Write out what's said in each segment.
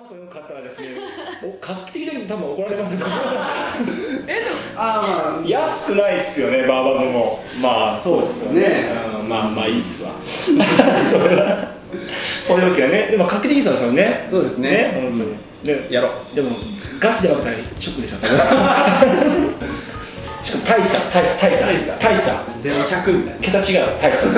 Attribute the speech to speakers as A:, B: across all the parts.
A: この方はですね、画期的で多分怒られますけど安くないっすよね、バーバブも。まあそうですよね。まあいいっすわ。こういうわけはね、でも画期的ですよね。
B: そうですね。
A: 本当に。で
B: やろう。
A: でもガチで分けたらショックでしょうね。しかも大差
B: 0-100みたいな。
A: 桁違う大差。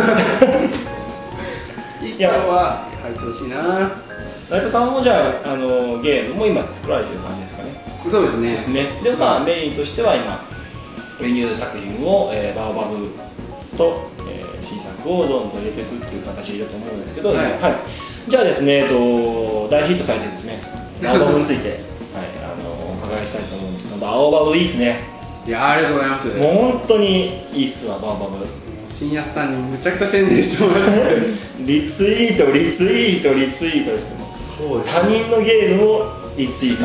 B: いやは入ってほしいな。
A: 内藤さんもじゃあ、ゲームも今作られてる感じですかね。
B: そうですね。
A: でまあメインとしては今メニュー作品を、バオバブと、新作をどんどん入れていくっていう形だと思うんですけど、はい、じゃあですね、大ヒットされてですね、バオバブについて、お伺いしたいと思うんですけど、バオバブいいですね。
B: いや、ありがとうございます。
A: もう本当にいいっすわ、バオバブ。
B: 新安さんにむちゃくちゃ宣伝してもらって
A: リツイートですよ。そうです。他人のゲームをリツイート。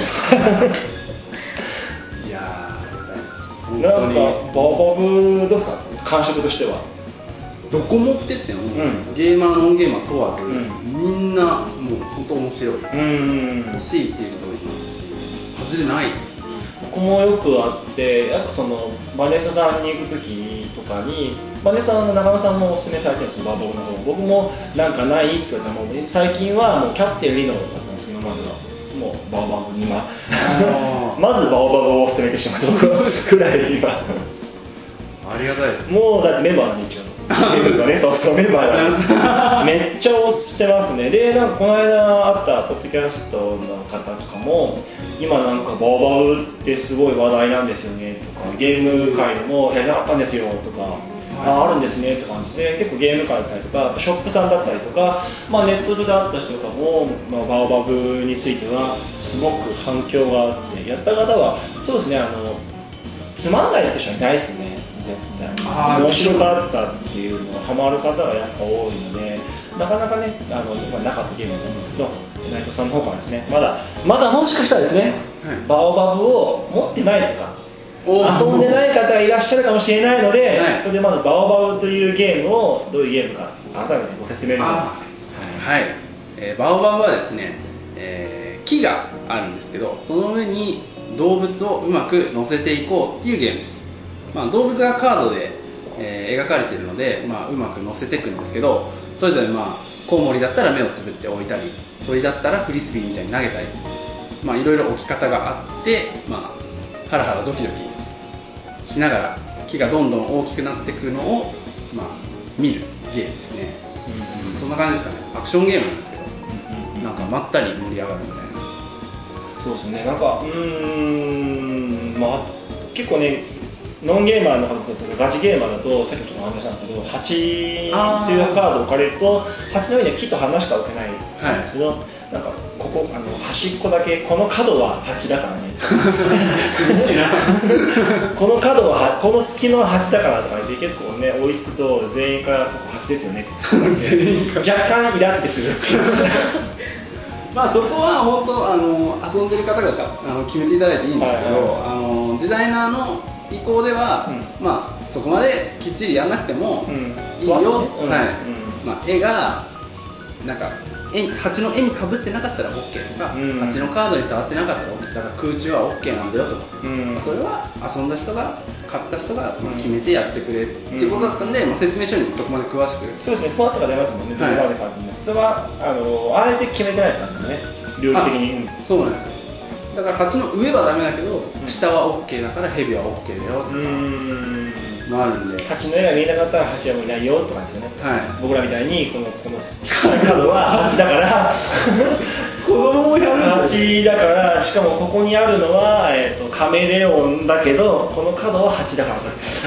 B: いやー、
A: なんかバオバブどうですか、感触としては。
B: どこ持ってっても、ゲーマーノンゲーマー問わず、みんなもう本当面白い。欲しいっていう人もいますし、外れない。
A: 僕もよくあって、やっぱそのバネスさんに行く時とかに、バネスさんの中野さんもおすすめされてるんですよ、バーバブの方。僕もなんかないって言われたら、もう最近はもうキャプテンリノだったんですよ、まずは。もうバーバブにまずバオバブをおすすめてしまった僕くらいは
B: ありがたいです。
A: もうだってメンバーなんで一応ゲームがね、そうメンバーがめっちゃ推してますね。で、なんかこの間会ったポッドキャストの方とかも、今なんかバオバブってすごい話題なんですよねとか、ゲーム界でもやりたかったんですよとか、あるんですねって感じで、結構ゲーム界だったりとか、ショップさんだったりとか、ネットで会った人とかも、バオバブについてはすごく反響があって、やった方はそうですね、つまんないって人はいないですね。面白かったっていうのがハマる方がやっぱ多いので、なかなかね、なかったゲームだと思うんですけど、内藤さんの方からですね、まだもしかしたらですね、バオバブを持ってないとか遊んでない方がいらっしゃるかもしれないので、それでまずバオバブというゲームをどういうゲームか改めてご説明を。
B: はい、バオバブはですね、木があるんですけど、その上に動物をうまく乗せていこうっていうゲームです。動物がカードで、描かれているので、うまく乗せていくんですけど、それぞれコウモリだったら目をつぶって置いたり、鳥だったらフリスビーみたいに投げたり、いろいろ置き方があって、ハラハラドキドキしながら木がどんどん大きくなっていくのを、見るゲームですね。そんな感じですかね。アクションゲームなんですけど、なんかまったり盛り上がるみたいな。
A: そうですね。なんか結構ね。ノンゲーマーの方とガチゲーマーだと、さっきちょっとお話したんですけど、8っていうカードを置かれると、8の上には木と花しか置けないんですけど、なんかここ端っこだけ、この角は8だからねこの角はこの隙の8だからとかで結構ね、置いくと全員からそこ8ですよねって若干イラってするっていう
B: そこは本当遊んでる方が決めていただいていいんですけど、デザイナーの意向では、そこまできっちりやらなくてもいいよ、絵がなんか蜂の絵にかぶってなかったら OK とか、蜂のカードに触ってなかったら OK だから空中は OK なんだよとか、それは遊んだ人が買った人が決めてやってくれっていうことだったんで、説明書にそこまで詳しく。
A: そうですね、フォアとか出ますもんね、どこまで買っても。それはあえて決めてないですからね、ルール的に。
B: そうなんです。だから蜂の上はダメだけど、下は OK だから蛇は OK だよとかもあるんで、
A: 蜂の絵が見えなかったら蜂はもういないよとかですよね。僕らみたいにこのカードは蜂だから
B: 子供もやる
A: 蜂だから、しかもここにあるのは、カメレオンだけどこのカードは蜂だからだ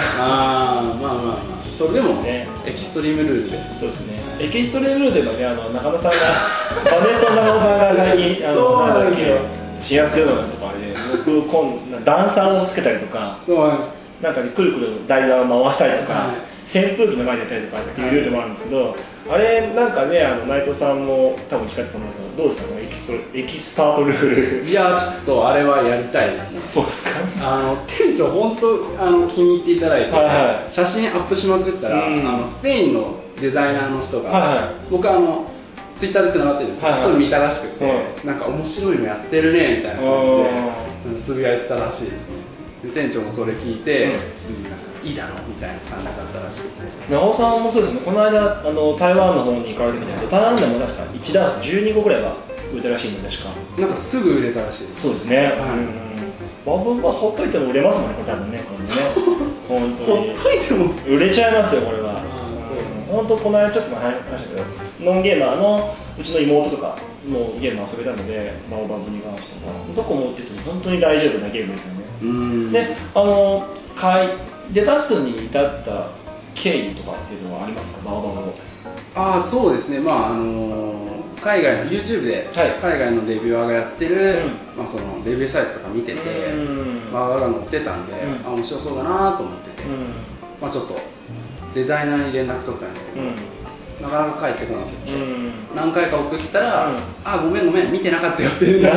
B: それでもね、エキストリームルールで。
A: そうですね。エキストリームルールでもね、中野さんがバネと中野さんが最近なんだっけ、シアスヨガとかで僕段差をつけたりとか、なんかくるくる台座を回したりとか、扇風機の前でやったりとかっていうルールもあるんですけど、あれなんかね、内藤さんも多分聞かれたと思うんですけど、どうですかね、エキスタートルール。
B: いや、ちょっとあれはやりたいですね。
A: そうですか。
B: 店長本当気に入っていただいて、写真アップしまくったら、スペインのデザイナーの人が、僕ツイッターでつながってるんですよ、それ見たらしくて、なんか面白いのやってるねみたいな感じでつぶやいてたらしいですね。で店長もそれ聞いて、いいだろうみたいな感じだったらしくて、
A: 長尾さんもそうですね、この間台湾の方に行かれてみたいな、台湾でも確か1ダース12個ぐらいは売れたらしいんで、確か
B: なんかすぐ売れたらしいです。
A: そうですね、バブはほっといても売れますもんね、これ多分ね、これね本当に
B: ほっといても
A: 売れちゃいますよ、これは。本当この間ちょっと前話しましたけど、ノンゲーマーのうちの妹とかもゲーム遊べたので、バオバブに関してはどこ持ってても本当に大丈夫なゲームですよね。で、出だすに至った経緯とかっていうのはありますか、バオバブを。
B: そうですね、海外の YouTube で海外のレビュアーがやってる、そのレビューサイトとか見てて、バオバブが載ってたんで、面白そうだなと思ってて、ちょっとデザイナーに連絡取ったんですけど、なかなか返ってこなくて、何回か送ったら、ごめん見てなかったよっていうで、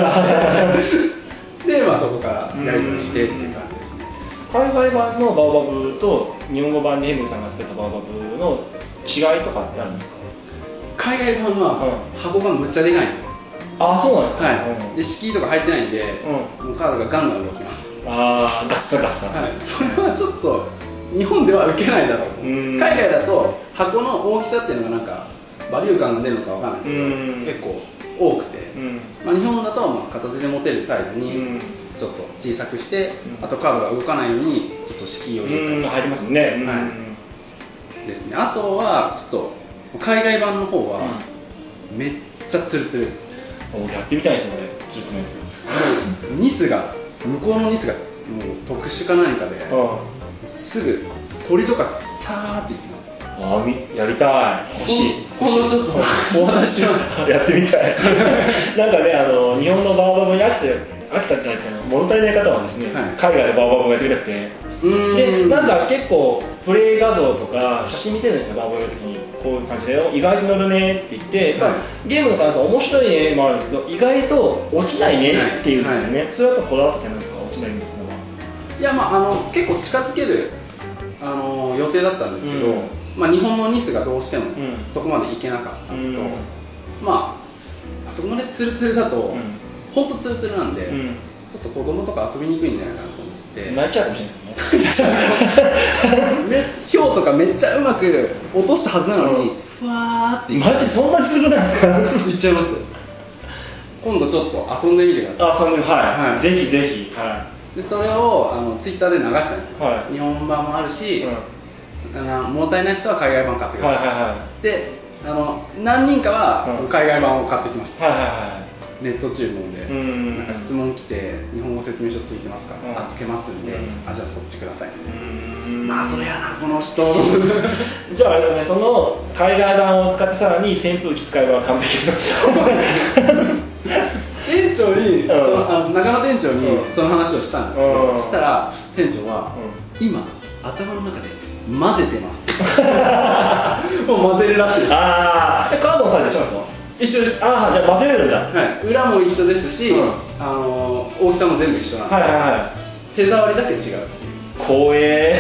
B: そこからやり取りしてっていう感じですね。
A: 海外版のバオバブと日本語版でヘムさんが作ったバオバブの違いとかってあるんですか？
B: 海外版は箱がむっちゃでかいんですよ。
A: そうなんですか。
B: で敷居とか入ってないんで、もうカードがガンガン動きます。
A: ガッサガッサ。
B: それはちょっと日本では受けないだろうと。海外だと箱の大きさっていうのがなんかバリュー感が出るのかわかんないですけど、結構多くて、日本だと片手で持てるサイズにちょっと小さくして、あとカードが動かないようにちょっと敷居を入れたり
A: 入りますね。
B: ですね。あとはちょっと海外版の方はめっちゃツルツルです。
A: やってみたいですね、ツルツルのやつ。
B: ニスが向こうのニスがもう特殊か何かですぐ鳥とかさーっていきます。
A: やりたい。欲しい。
B: 今度ちょっとお話します。
A: やってみたい。なんかね、日本のバオバブに飽きたってないかな、物足りない方はですね、海外でバオバブをやってくれて、で、なんか結構プレイ画像とか写真見せるんですよ、バオバブやるときに。こういう感じで意外に乗るねって言って、ゲームの感想面白いねもあるんですけど、意外と落ちないねっていうんですよね。それはやっぱこだわった点なんですか？落ちないんですけど。
B: いや、結構近づける予定だったんですけど、日本のニスがどうしてもそこまでいけなかったのと、あそこのねツルツルだと本当ツルツルなんで、ちょっと子供とか遊びにくいんじゃないかなと思って
A: 泣いちゃうかもしれないですね。
B: 氷とかめっちゃうまく落としたはずなのに、ふわーって
A: マジそんなツルツルなんですか？
B: いっちゃいます。今度ちょっと遊んでみてください。
A: はい、ぜひぜひ。
B: でそれをツイッターで流したんですよ。日本版もあるし、物足りない人は海外版買ってください。で何人かは海外版を買ってきました。ネット注文でなんか質問来て、日本語説明書ついてますか？つけますんで、じゃあそっちください。それやなこの人。
A: じゃああれですね、その海外版を使ってさらに扇風機使えば完璧です。
B: 店長に、中野店長にその話をしたんですけど、したら店長は、今頭の中で混ぜてます。もう混ぜるらしいです。
A: カードのサイズ一緒なんですか？一緒です。じゃあ混ぜれるんだ。
B: 裏も一緒ですし、大きさも全部一緒なんで、手触りだけ違うっていう。
A: 光栄。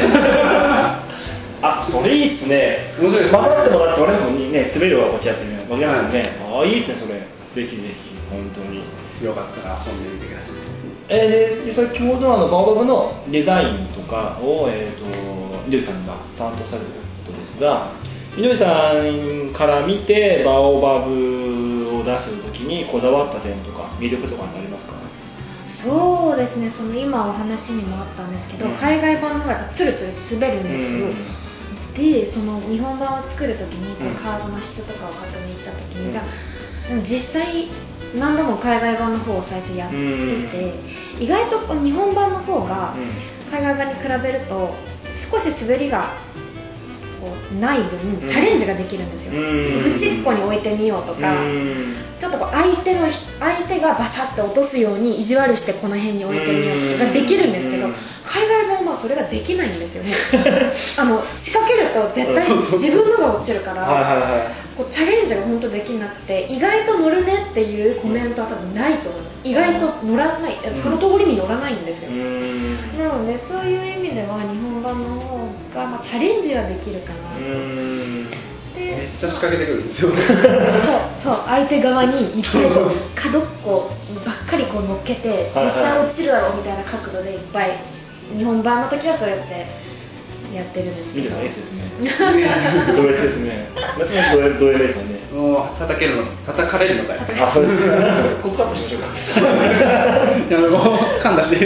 A: それいいっすね。面白いです。混ざってもらって俺もね、滑るわこっちやってね。わけないもんね。いいっすねそれ。ぜひぜひ本当に。
B: よかったら遊んでみてくださ
A: い。で先ほどバオバブのデザインとかをみどりさんが担当されることですが、みどりさんから見てバオバブを出すときにこだわった点とか魅力とかってありますか？
C: そうですね、その今お話にもあったんですけど、海外版の方がやっぱツルツル滑るんですよ。でその日本版を作るときにカードの質とかを確認したときに、じゃあ実際何度も海外版の方を最初やってて、意外と日本版の方が海外版に比べると少し滑りがない分チャレンジができるんですよ。縁っこに置いてみようとか、ちょっと相手がバサッと落とすように意地悪してこの辺に置いてみようとかできるんですけど、海外版はそれができないんですよね。仕掛けると絶対自分のが落ちるからチャレンジが本当できなくて、意外と乗るねっていうコメントは多分ないと思います。意外と乗らない、その通りに乗らないんですよ。なのでそういう意味では日本版の方がチャレンジはできるかな。で
B: めっちゃ仕掛けてくるんですよね。
C: そう相手側にいっぱいこう角っこばっかりこう乗っけて絶対落ちるだろうみたいな角度でいっぱい日本版の時はそうやってやってるんですけど。
A: ミルさん S ですね。ド S ですね。夏のド S ですよね。
B: もう叩かれるのかよ。
A: あ、そうですね。ここカットしましょうか。
B: いやもう噛んだし。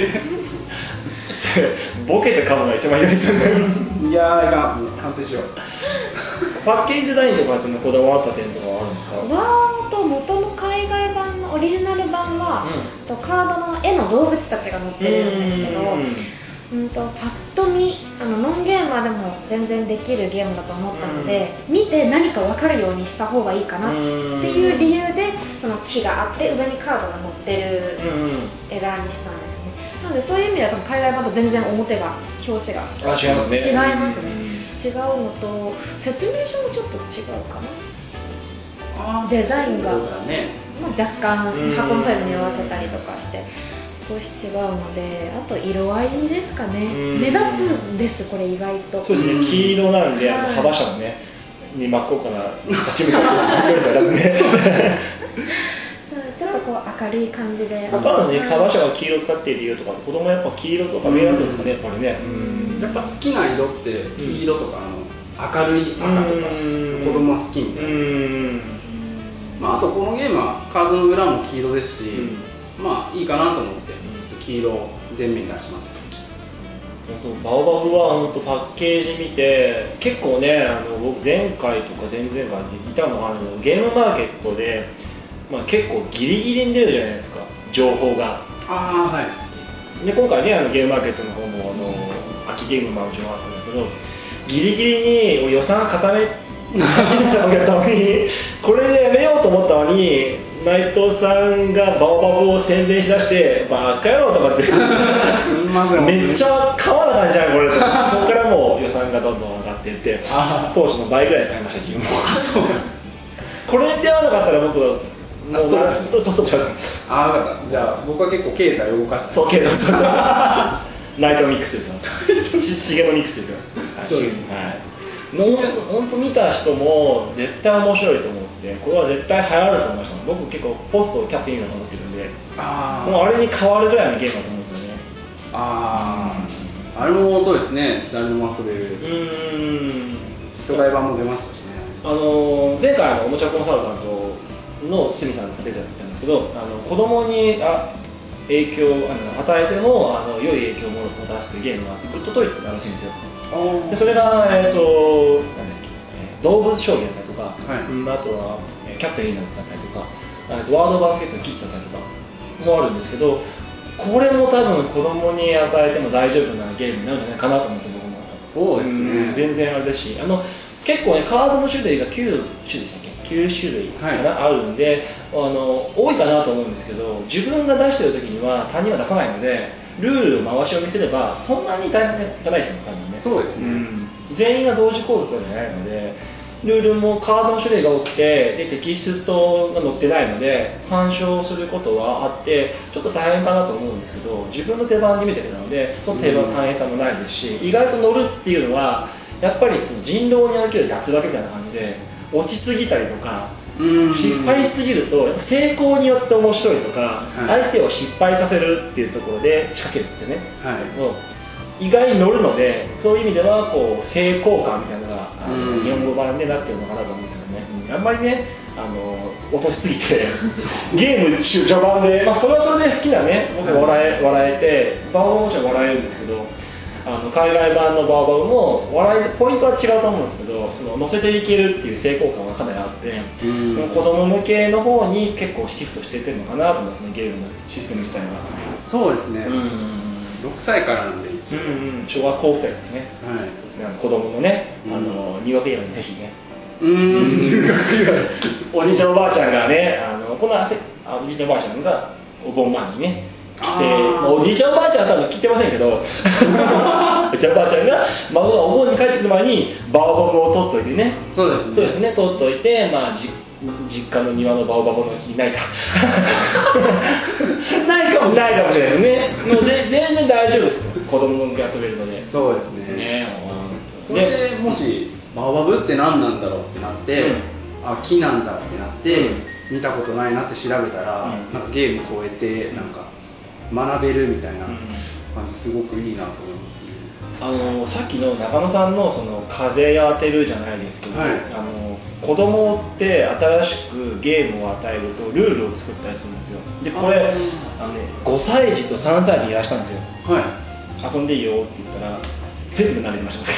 A: ボケて噛むのが一番いいですよね。
B: いやーいかん、反省しよう。
A: パッケージデザインとかそのこだわった点とかはあるんですか？
C: 元の海外版のオリジナル版は、カードの絵の動物たちが載ってるんですけど、パッと見ノンゲーマーでも全然できるゲームだと思ったので、見て何か分かるようにした方がいいかなっていう理由でその木があって上にカードが載ってる絵柄にしたんですね。なのでそういう意味では多分海外版と全然表が表紙が
A: 違いますね。
C: 違いますね。違うのと説明書もちょっと違うかな。デザインが、若干箱のサイズに合わせたりとかして少し違うので、あと色合いですかね。目立つんですこれ意外と。
A: そうですね。黄色なんで幅車のねに真っ向から立ち向かってすごいですよね。
C: ちょっとこう明るい感じで。
A: 他のね幅車が黄色を使っている理由とか、子供はやっぱ黄色とか目立つんですかね、やっぱりね。
B: やっぱ好きな色って黄色とか明るい赤とか子供は好きみたいな。あとこのゲームはカードの裏も黄色ですし、まあいいかなと思ってちょっと黄色を全面に出しました。
A: バオバブは本当パッケージ見て結構ね、僕前回とか前々回にいたのがゲームマーケットで、結構ギリギリに出るじゃないですか、情報が。で今回ねゲームマーケットの方も秋ゲームマーの情報があったんですけど、ギリギリに予算固め始めたわけだったのにこれでやめようと思ったのに内藤さんがバオバブを宣伝しだしてバカ野郎とかってめっちゃ川な感じじゃんこれとそこからもう予算がどんどん上がっていって当初の倍ぐらい買いましたけどこれではなかったら僕はもうそうよか
B: った。じゃあ僕は結構経済を動かして
A: そう経済ナイトミックスですよシゲのミックスですよ。本当見た人も絶対面白いと思って、これは絶対流行ると思いました。僕結構ポストをキャプテンだと思ってるんで、もうあれに変わるぐらいのゲームだと思うんですよね。
B: あれもそうですね、誰でも遊べる。初代版も出ましたしね。
A: 前回おもちゃコンサルタントの鷲見さんが出てたんですけど、子供に影響を与えても良い影響をもたらすというゲームがグッドトイってあるらしいんですよ。でそれが、なんだっけ動物将棋だったりとか、あとはキャプテンリーナだったりとか、ワードバスケットのキッズだったりとかもあるんですけど、これも多分子供に与えても大丈夫なゲームになるんじゃないかなと思うんですよ、僕も。
B: そうですね。
A: 全然あれですし、結構ねカードの種類が9種でしたっけ、9種類かな、あるんで多いかなと思うんですけど、自分が出してる時には他人は出さないのでルールを回し読みすればそんなに大変じゃないですよね、多分ね。
B: そうですね、
A: 全員が同時構図とかじゃないので、ルールもカードの種類が多くてでテキストが載ってないので参照することはあってちょっと大変かなと思うんですけど、自分の手番に見てるのでその手番の大変さもないですし、意外と乗るっていうのはやっぱりその人狼における脱落みたいな感じで落ちすぎたりとか失敗しすぎると成功によって面白いとか、相手を失敗させるっていうところで仕掛けるってね、意外に乗るので、そういう意味ではこう成功感みたいなのが日本語版でなってるのかなと思うんですよね。あんまりね落としすぎてゲーム序盤で、それはそれで好きなね、僕笑えてバオバブもちろん笑えるんですけど、海外版のバオバブもポイントは違うと思うんですけど、その乗せていけるっていう成功感がかなりあって、子供向けの方に結構シフトしていってるのかなと思いますね、ゲームのシステム自体は。
B: そうですね、6歳からなんで一応、
A: 小学校生ですね、そうですね、子供のね、入学祝いにぜひね、おじいちゃんおばあちゃんがね、このおじいちゃんおばあちゃんがお盆前にね来て、おじいちゃんおばあちゃんは多分聞いてませんけどおじいちゃんおばあちゃんが孫がお盆に帰ってくる前にバオバブを取っといてね、そうですね、取っといて、実家の庭のバオバブの木ないかないかもしれないですね。もう全然大丈夫ですよ、子供が遊べるので。
B: そうですね。
A: ね、
B: それでもしバオバブって何なんだろうってなって、あ、木なんだってなって、見たことないなって調べたら、なんかゲーム超えてなんか学べるみたいな感じ、すごくいいなと思いますね。
A: さっきの中野さんのその風当てるじゃないですけど、子供って新しくゲームを与えるとルールを作ったりするんですよ。でこれ5歳児と3歳児いらしたんですよ。遊んでいいよって言ったら全部慣れてました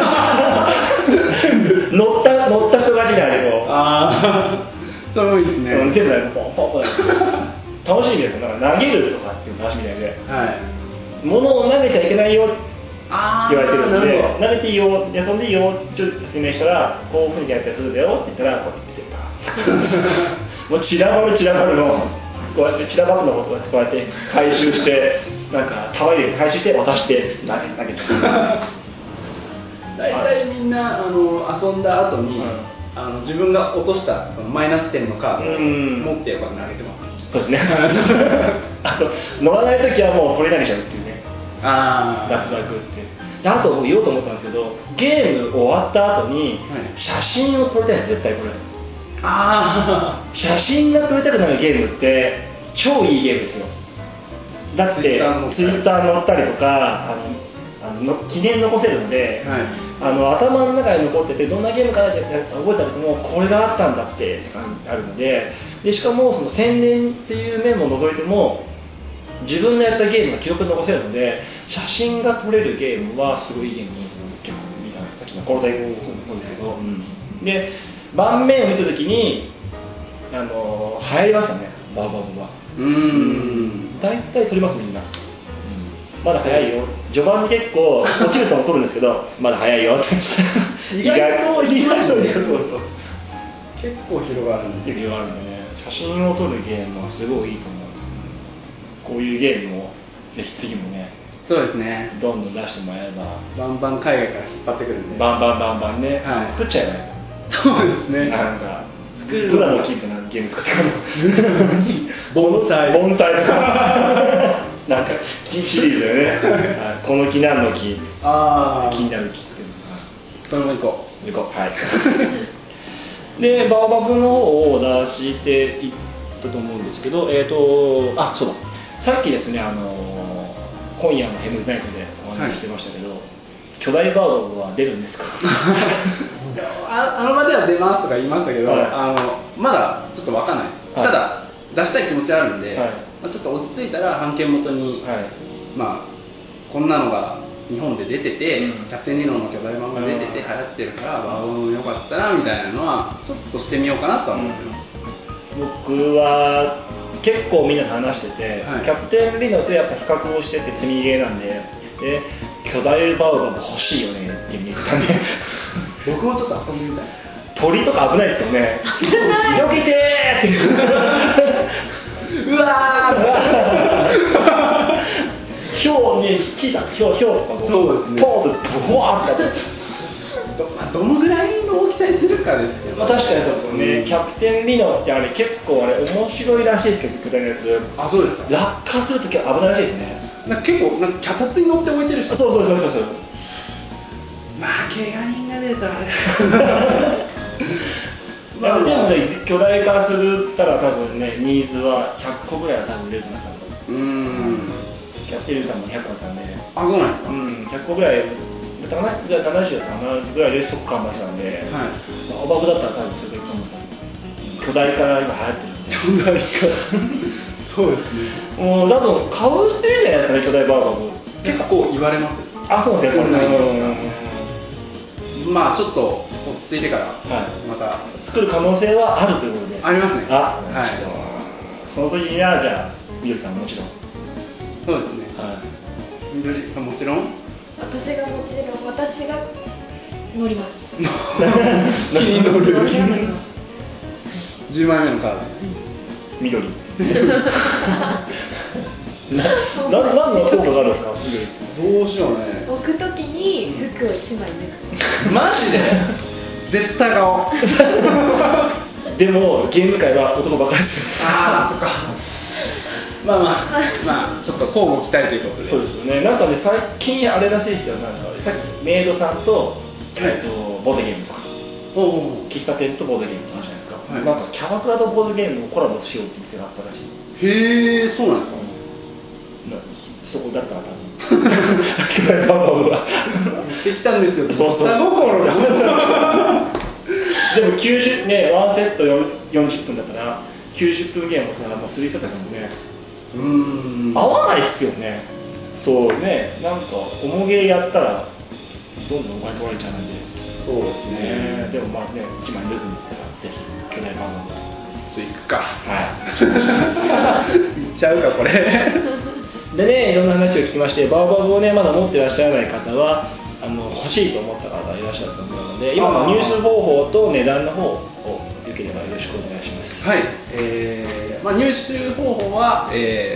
A: 乗った人がちなんでこう、
B: すごいですね。
A: 全部ポンポンポン楽しいですよ。なんか投げるとかっていうの楽しみたいで、物を投げちゃいけないよって言われてるんで、投げていいよ、遊んでいいよって説明したら、こういうふうにやったりするんだよって言ったら、こうやってもう散らばるのこうやって散らばるのをこうやって回収して、なんかたわいで回収して渡して投げて
B: 大体みんな遊んだ後に、自分が落としたマイナス点のカードを持ってやっぱ投げてますね。
A: そうですねあと乗らないときはもうこれ投げちゃうっていうね、脱落ってあと言おうと思ったんですけど、ゲーム終わった後に写真を撮りたいんです絶対これ。写真が撮りたくなるゲームって超いいゲームですよ。だってツイッター載ったりとか記念残せるので、頭の中に残っててどんなゲームかなって覚えた時もこれがあったんだって感じあるので、しかもその宣伝っていう面も除いても自分のやったゲームが記録に残せるので、写真が撮れるゲームはすごいいいゲームです。結構見たさっきのコロタイもそうですけど、で盤面を見た時に流行りましたね、バーバブは。大体撮りますみんな。まだ早いよ。序盤に結構落ちるとも撮るんですけど、まだ早いよって。意外と結
B: 構広がるんで
A: ね。写真を撮るゲームはすごいいいと思うんですよ。こういうゲームをぜひ次もね。
B: そうですね。
A: どんどん出してもらえれば。
B: バンバン海外から引っ張ってくるんで。
A: バンバンね。作っちゃえばいい。
B: そうですね。
A: なんか作るプラのキープなゲーム作ってくるの。
B: 盆栽
A: とか。なんか木シリーズだよねこの木何の木、気になる木っていうのが
B: それも行こ
A: うはいでバオバブの方を出していったと思うんですけど、そうだ、さっきですね今夜のヘムズナイトでお話ししてましたけど、巨大バオバブは出るんですか
B: あの場では出ますとか言いましたけど、まだちょっと分かんないです、ただ出したい気持ちあるんで、ちょっと落ち着いたら版権元に、こんなのが日本で出てて、キャプテンリノの巨大版が出てて流行ってるからバオバブよかったなみたいなのはちょっとしてみようかなとは思ってます。
A: 僕は結構みんなと話してて、キャプテンリノとやっぱ比較をしてて積みゲーなんで、巨大バオバブ欲しいよねって言ったんで
B: 僕もちょっと遊んでみたい。
A: 鳥とか危ないですよね。よけてーってうわーひょうに引いたひょうとか
B: そうですね、
A: ポーンとボワーって
B: どのぐらいの大きさにするかですけど、
A: 確かにそうですよね、キャプテンリノって結構面白いらしいですけど、巨大なやつ。
B: そうですか。
A: 落下するときは危ないらしいですね。
B: 結構脚立に乗って置いてる人。
A: そう怪我
B: 人が出たら
A: でもね、巨大化するったら多分ね、ニーズは100個ぐらいは多分売れると思います。キャプテンリノさんも100個だったんで、
B: そうなんですか。
A: 100個ぐらい、70ぐらいで即完売したんで、バオバブだったら多分それでいくと思うんですよ。巨大化が今流行ってるんで。巨大化そうですね。もう多分買う人いるじゃないですかね、巨大バオバブ。
B: 結構言われます。
A: そうですね。
B: ちょっと落ち着いてからまた
A: 作る可能性はあるということで。
B: ありますね。
A: その時にはじゃあみどりさんもちろん。
B: そうですね。みどりさんもちろん。
C: 私が乗ります。
B: に乗る。10枚目のカード。
A: 緑。何の効果があるんですか、
B: どうしようね。
C: 置くときに服を1枚脱ぐ。
B: マジで絶対買おう。
A: でもゲーム界は男ばかりです。
B: そっか。ちょっと交互期待ということで。
A: そうですよね。なんかね、最近あれらしいですよ。なんかさっきメイドさんとボードゲームとか喫茶店とボードゲームとかあるじゃないですか、
B: はい、
A: なんかキャバクラとボードゲームをコラボしようって店があったらしい。
B: へえ、そうなんですか。
A: そこだったら多分巨大ババブが
B: できたんですよ。
A: そうそう
B: 下心が
A: でも90ね、ワンセット40分だったら90分ゲームをしたらもう3セットですもんね。合わないっすよね。そうね、なんか重ゲーやったらどんどんお金取られちゃうんで。
B: そうですね。
A: でもまあね、1枚抜くんだったらぜひ巨大ババブ
B: 行くか。
A: はい。
B: 行っちゃうかこれ。
A: でね、いろんな話を聞きまして、バーバブをねまだ持ってらっしゃらない方は欲しいと思った方いらっしゃると思うので、今の入手方法と値段の方をよければよろしくお願いします。
B: はい、入手方法は、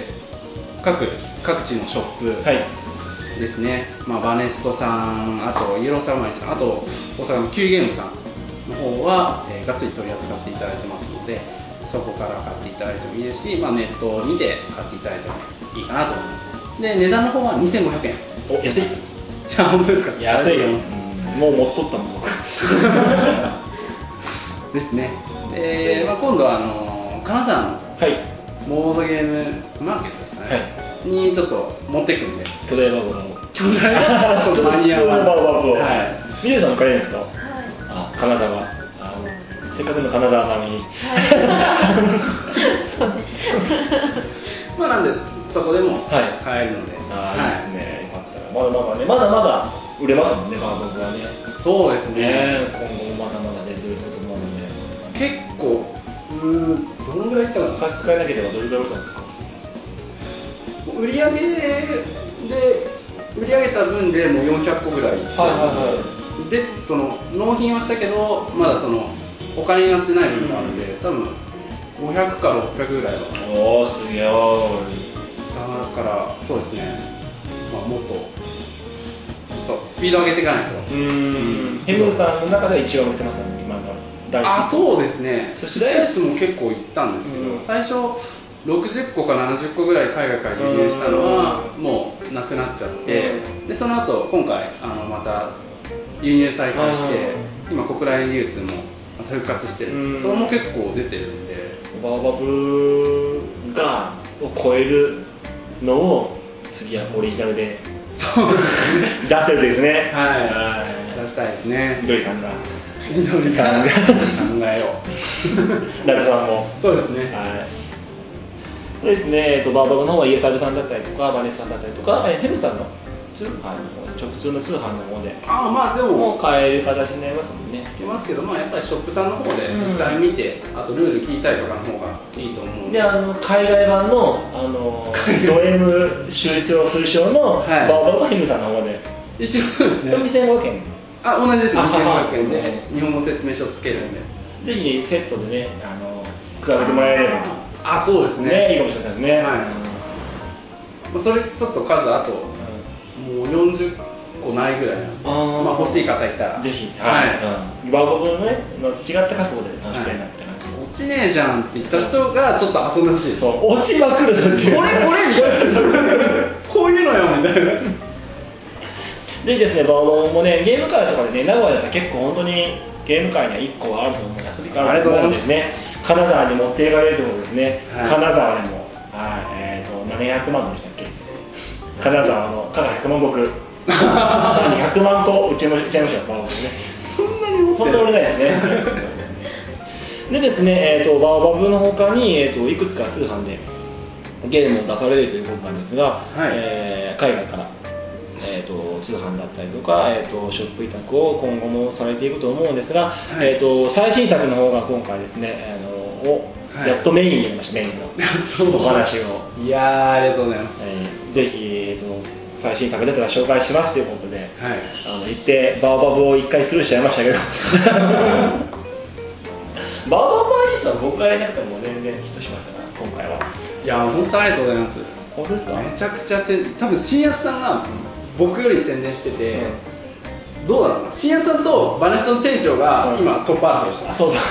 B: 各地のショップですね、バネストさん、あとイエローサマリさん、あと大阪のキューゲームさんの方は、がっつり取り扱っていただいてますので、そこから買っていただいてもいいですし、ネットを見て買っていただいてもいいかなと思います。で、値段の方は2500円。
A: お、安い。
B: じゃあ本当ですか。
A: 安いよ。もう持っとったもん僕。
B: ですね。で、今度は金沢のボードゲームマーケットですかね、にちょっと持ってくんで。
A: 巨大バブの。
B: 巨大バブのマニア
A: バブを。
B: はい。
A: ミネさんも買えるんですか。
C: はい。
A: あ、金沢。せっかくの金沢なのに。
B: なんでそこでも買えるので。
A: ああ、いいですね。よかったら。まだまだ売れますもんね、バーバブはね。
B: そうですね。
A: 今後もまだまだ出てくると思うので。
B: 結構、どのぐらいいったの？
A: 差し支えなければどれぐらい売れたんですか？
B: 売り上げた分でもう400個ぐらい。で、その納品はしたけど、まだそのお金になってない分があるんで、多分500か600ぐらいは。
A: おー、すげえ。
B: だからそうですね。もっとスピード上げていかないと。
A: ヘムさんの中では一番売れてますね、今の大好き。
B: そうですね。
A: そして
B: ダイスも結構いったんですけど、最初60個か70個ぐらい海外から輸入したのはもうなくなっちゃって、でその後今回また輸入再開して、今国内流通もまた復活してるんです。それも結構出てるんで、
A: バーバブがを超えるのを次はオリジナルで出せるですね。
B: はい、出したいですね。
A: 緑さんが
B: 緑さんが考えよ
A: う。ラルさんも。
B: そうですね。
A: そうですね。バーバブの方はイエサルさんだったりとかバネスさんだったりとか、ヘムさんの通販の方、普通の通販の方で
B: でも
A: 買える形になりますもんね。
B: いけますけど、やっぱりショップさんの方で実際見て、あとルール聞いたりとかの方がいいと思うので。
A: で、海外版のド M 推奨のバーバブヘムさんの方で
B: 一応そうですね。
A: それ2500円。
B: 同じです。2500円で日本語説明書つけるんで、
A: ぜひセットでね、比べてもらえれば。
B: そうですね。
A: いいかもしれないですね。
B: それちょっと数あともう40個ないぐらいなんで、欲しい方いたら
A: ぜひ。バーバブのね、違った角度で楽しみたいなって感じ。
B: 落ちねえじゃんって言った人がちょっと遊んでほしい。
A: そう、落ちまくるっていう。
B: これみたいな。こういうのよみたいな。
A: ぜひですね、バーバブもね、ゲーム会とかでね、名古屋だったら結構本当にゲーム会には1個あると思う、遊び会あると思うんですね。金沢に持っていかれるところですね。金沢でも、700万でしたっけ？金沢の、金100万石。100万個売っちゃいましたよ、バーバブね。
B: そんなに持ってる？
A: そんな売れないですね。でですね、バーバブの他に、いくつか通販でゲームを出されるということなんですが、海外から通販だったりとか、ショップ委託を今後もされていくと思うんですが、最新作の方が今回ですね、やっとメインになりました、メインのお話を。
B: いやー、ありがとうございます。
A: ぜひ、最新作出たら紹介しますということで、言ってバーバブを1回スルーしちゃいましたけどバーバブはいい人は僕がやらなくても全然ヒットしましたから、今回は。
B: いやー、本当ありがとうございます。
A: 本当ですか？
B: めちゃくちゃ多分新安さんが僕より宣伝してて、どうだろうな、新安さんとバネストの店長が今トップ争いしてます。
A: そうだ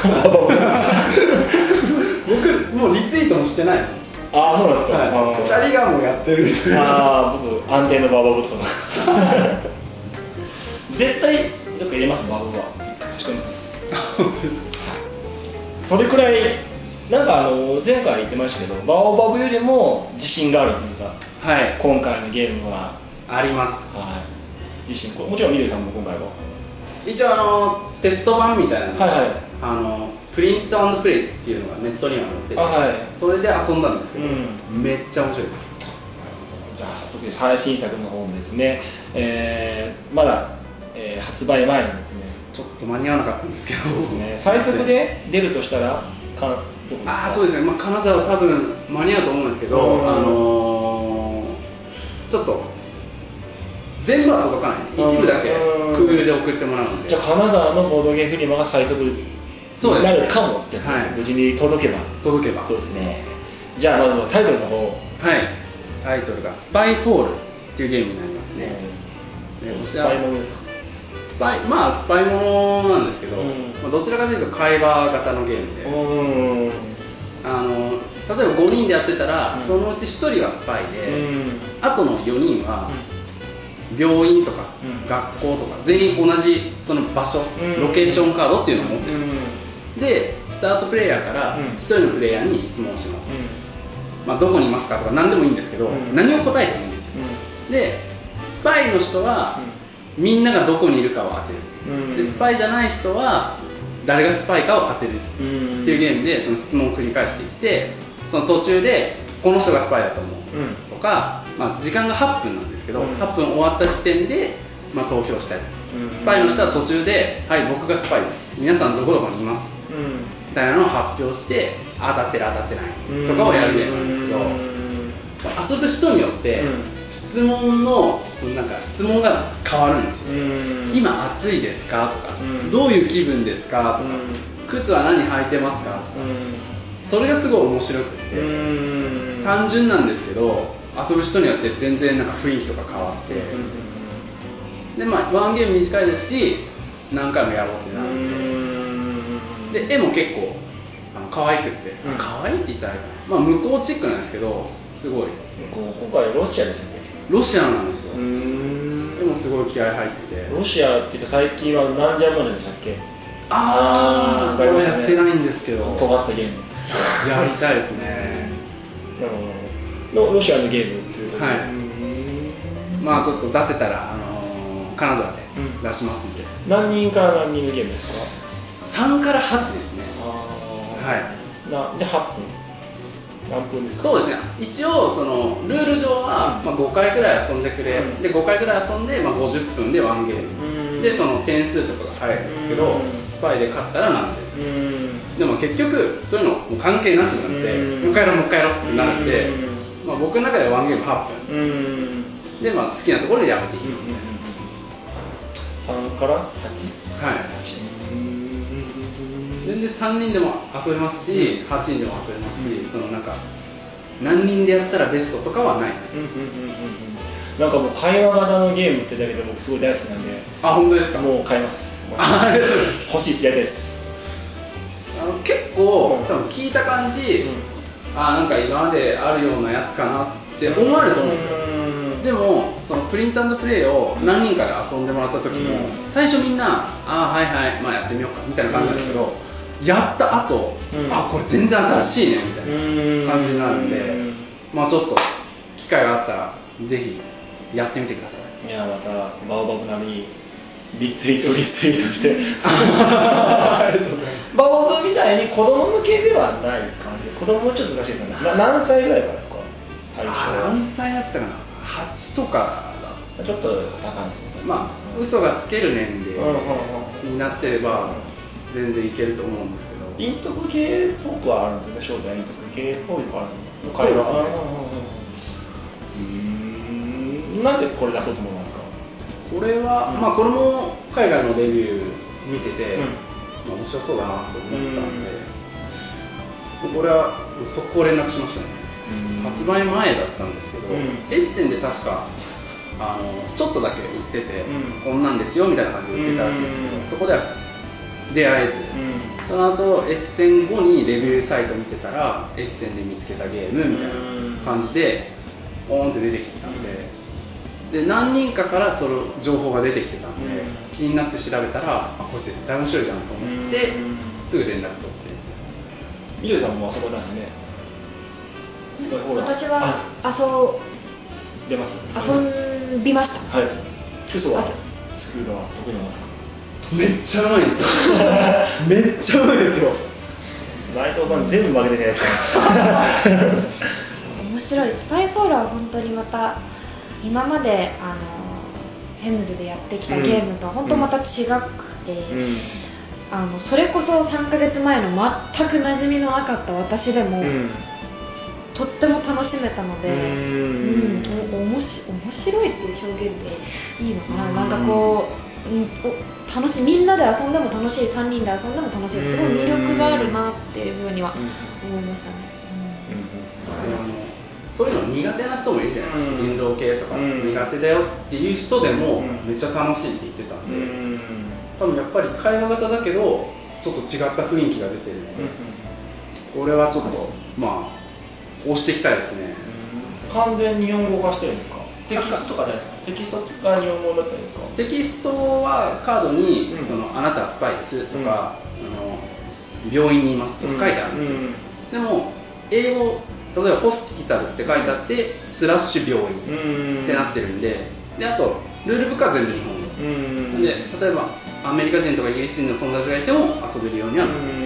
B: 僕もうリツイートもしてないです。
A: そうなんですか。
B: 2人がもうやってるみたいな。
A: 僕安定のバーバブとか絶対どっか入れます、バーバブはち込んでます。それくらいなんか前回言ってましたけど、バオバブよりも自信があるというか、
B: はい、
A: 今回のゲームは
B: あります。
A: はい、自信、もちろんミルさんも今回は
B: 一応テスト版みたいなのが、
A: はいはい、
B: プリント&プレイっていうのがネットには載ってて、
A: はい、
B: それで遊んだんですけど、めっちゃ面白いです。
A: じゃあ早速最新作の方もですね、まだ、発売前にですね、
B: ちょっと間に合わなかったんですけど
A: ですね、最速で出るとしたらどこですか？
B: そうですね、金沢多分間に合うと思うんですけど、ちょっと全部は届かない、一部だけ空輸で送ってもらうんで。
A: じゃあ金沢のボードゲーフリマが最速になるかもって、はい、無事に届けば
B: そうです
A: ね。じゃあまずはタイトルの方。
B: はい、タイトルがスパイフォールっていうゲームになりますね。
A: スパイものですか？
B: スパイものなんですけど、どちらかというと会話型のゲームで、例えば5人でやってたら、そのうち1人はスパイで、あとの4人は病院とか、学校とか全員同じその場所、ロケーションカードっていうのを持ってるんです。でスタートプレイヤーから1人のプレイヤーに質問します。どこにいますかとか何でもいいんですけど、何を答えてもいいんですよ。でスパイの人はみんながどこにいるかを当てる、でスパイじゃない人は誰がスパイかを当てるっていうゲームで、その質問を繰り返していって、その途中でこの人がスパイだと思うとか、時間が8分なんですけど、8分終わった時点で、投票したり、スパイの人は途中で、はい、僕がスパイです、皆さんどこどこにいます、みたいなのを発表して、当たってる当たってないとかをやるゲームなんですけど、遊ぶ人によって、質問が変わるんですよ。今暑いですかとか、どういう気分ですかとか、靴は何履いてますかとか、それがすごい面白くて、単純なんですけど、遊ぶ人によって全然なんか雰囲気とか変わって、でワンゲーム短いですし、何回もやろうってなるんで、絵も結構可愛くって、可愛いって言ったらあれかな、向こうチックなんですけど、すごい。
A: 今回ロシアですね。
B: ロシアなんですよ。でもすごい気合入ってて。
A: ロシアっていうか最近は何ジャンルでしたっけ？
B: これやってないんですけど。
A: 尖ったゲーム。
B: やりたいですね。
A: ロシアのゲームっていうことで。
B: はい。ちょっと出せたら金沢で出しますんで。
A: 何人から何人のゲームですか
B: ？3から8ですね。はい。
A: で8分。何分ですか？
B: そうですね、一応そのルール上は、5回ぐらい遊んでくれ、で5回ぐらい遊んで、50分でワンゲーム、でその点数とかが入るんですけど、スパイで勝ったらなんで、でも結局そういうのもう関係なしになって、もう一回やろうってなるんで、僕の中ではワンゲーム8分、で好きなところでやめていいみたいな。
A: 3から 8？
B: はい、全然3人でも遊べますし、8人でも遊べますし、そのなんか何人でやったらベストとかはないです。
A: なんかもう会話型のゲームってだけで僕すごい大好きなんで。
B: 本当ですか？
A: もう買います。欲しいってやりたいです。
B: 結構多分聞いた感じ、なんか今まであるようなやつかなって思われると思うんですよ。でもそのプリント&プレイを何人かで遊んでもらった時も、最初みんなはいはい、やってみようかみたいな感じなんですけど、やった後、これ全然新しいねみたいな感じになるんで、ちょっと機会があったらぜひやってみてください。
A: いや、またバオバブなりリツイートしてバオバブみたいに子供向けではない感じで、子供もちょっと難しいですよね。何歳ぐらいからですか？
B: 何歳だったかな、8とか
A: だ。ちょっと高いですね。
B: 嘘がつける年齢になってれば全然いけると思うんですけど、
A: 陰徳系っぽくはあるんですよね。正体陰徳系っぽいのがあるの会話。なんでこれ出そうと思いますか？
B: これは、これも海外のレビュー見てて、面白そうだなと思ったんで、これは速攻連絡しましたね。発売前だったんですけど、エッセンで確かちょっとだけ売ってて、こんなんですよみたいな感じで売ってたらしいんですけど、そこでは出会えず、その後エッセン後にレビューサイト見てたら、エッセンで見つけたゲームみたいな感じでポーンって出てきてたんで、 で何人かからその情報が出てきてたんで、気になって調べたらこれ絶対面白いじゃんと思って、すぐ連絡取って。
A: みどりさんも遊ばないね。
C: 私は
A: 出ます。
C: 遊びました。
A: はい。嘘は作るのは得意なんですか？
B: めっちゃうまいんですよ。めっちゃうまいですよ。
A: 内藤さん全部負けてるやつ。
C: 面白い。スパイフォールは本当にまた今までヘムズでやってきたゲームとは本当また違くて、それこそ3ヶ月前の全く馴染みのなかった私でも、とっても楽しめたので、面白いっていう表現でいいのかな、なんかこう、楽しい、みんなで遊んでも楽しい、3人で遊んでも楽しい、すごい魅力があるなっていうふうには思いましたね。
B: そういうの苦手な人もいるじゃないですか、人狼系とか苦手だよっていう人でもめっちゃ楽しいって言ってたんで、多分やっぱり会話型だけどちょっと違った雰囲気が出てるので、これはちょっとまあ押していきたいですね。
A: 完全に日本語化してるんですか？テキストとかじゃないですか？テキストが日本語だったんですか？
B: テキストはカードに、あなたはスパイですとか、病院にいますとか書いてあるんですよ。でも英語、例えばホスピタルって書いてあってスラッシュ病院ってなってるんで、あとルールブックは全部日本語なんで、例えばアメリカ人とかイギリス人の友達がいても遊べるようにはなってる。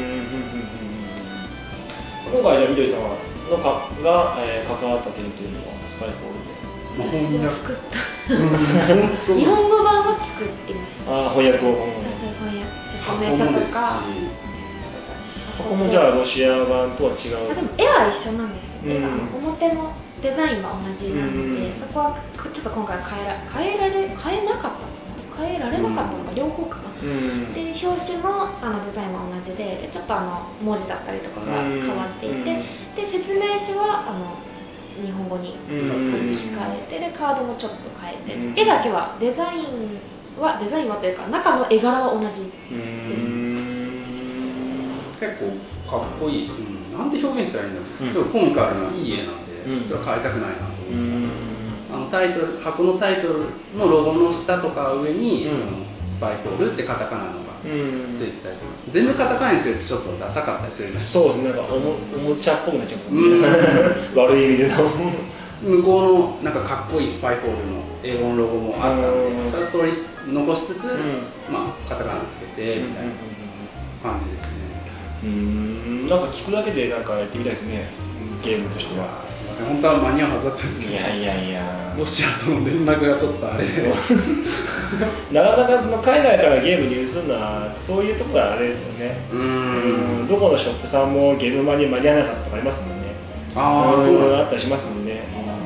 A: 今回じゃあみどりさんが関わった点というのはスパイフォールで
C: 翻訳作った日本語版は作っていました。
A: 翻訳を
C: 説明書とか。
A: ここもじゃあロシア版とは違う。
C: でも絵は一緒なんですよ。表のデザインは同じなので、そこはちょっと今回変えられなかったのか、両方かな。で表紙のデザインは同じで、ちょっと文字だったりとかが変わっていて、で説明書は日本語に書き換えて、でカードもちょっと変えて、絵だけはデザインはというか中の絵柄は同じです。
B: 結構かっこいい、なんて表現したらいいんだろう、コミカルないい絵なんで、それは変えたくないなと思いました。箱のタイトルのロゴの下とか上に、スパイフォールってカタカナのが出てたりとか、全部カタカナにするとちょっとダサかったりするじゃないですか。
A: そうですね、なんかおもちゃっぽくなっちゃう悪い意味での
B: 向こうのなんかかっこいいスパイフォールの英語のロゴもあったので、それ残しつつ、カタカナつけてみたいな感じですね。
A: なんか聞くだけでなんかやってみたいですね、ゲームとしては。
B: 本当は間に合うはずだったんですけど、
A: いや
B: ロシアとの連絡がちょっとあれで
A: なかなか海外からゲームに移るのはそういうところがあれですよね。どこのショップさんもゲームマに間に合わなかったとかありますもんね。そうあったりしますもんね。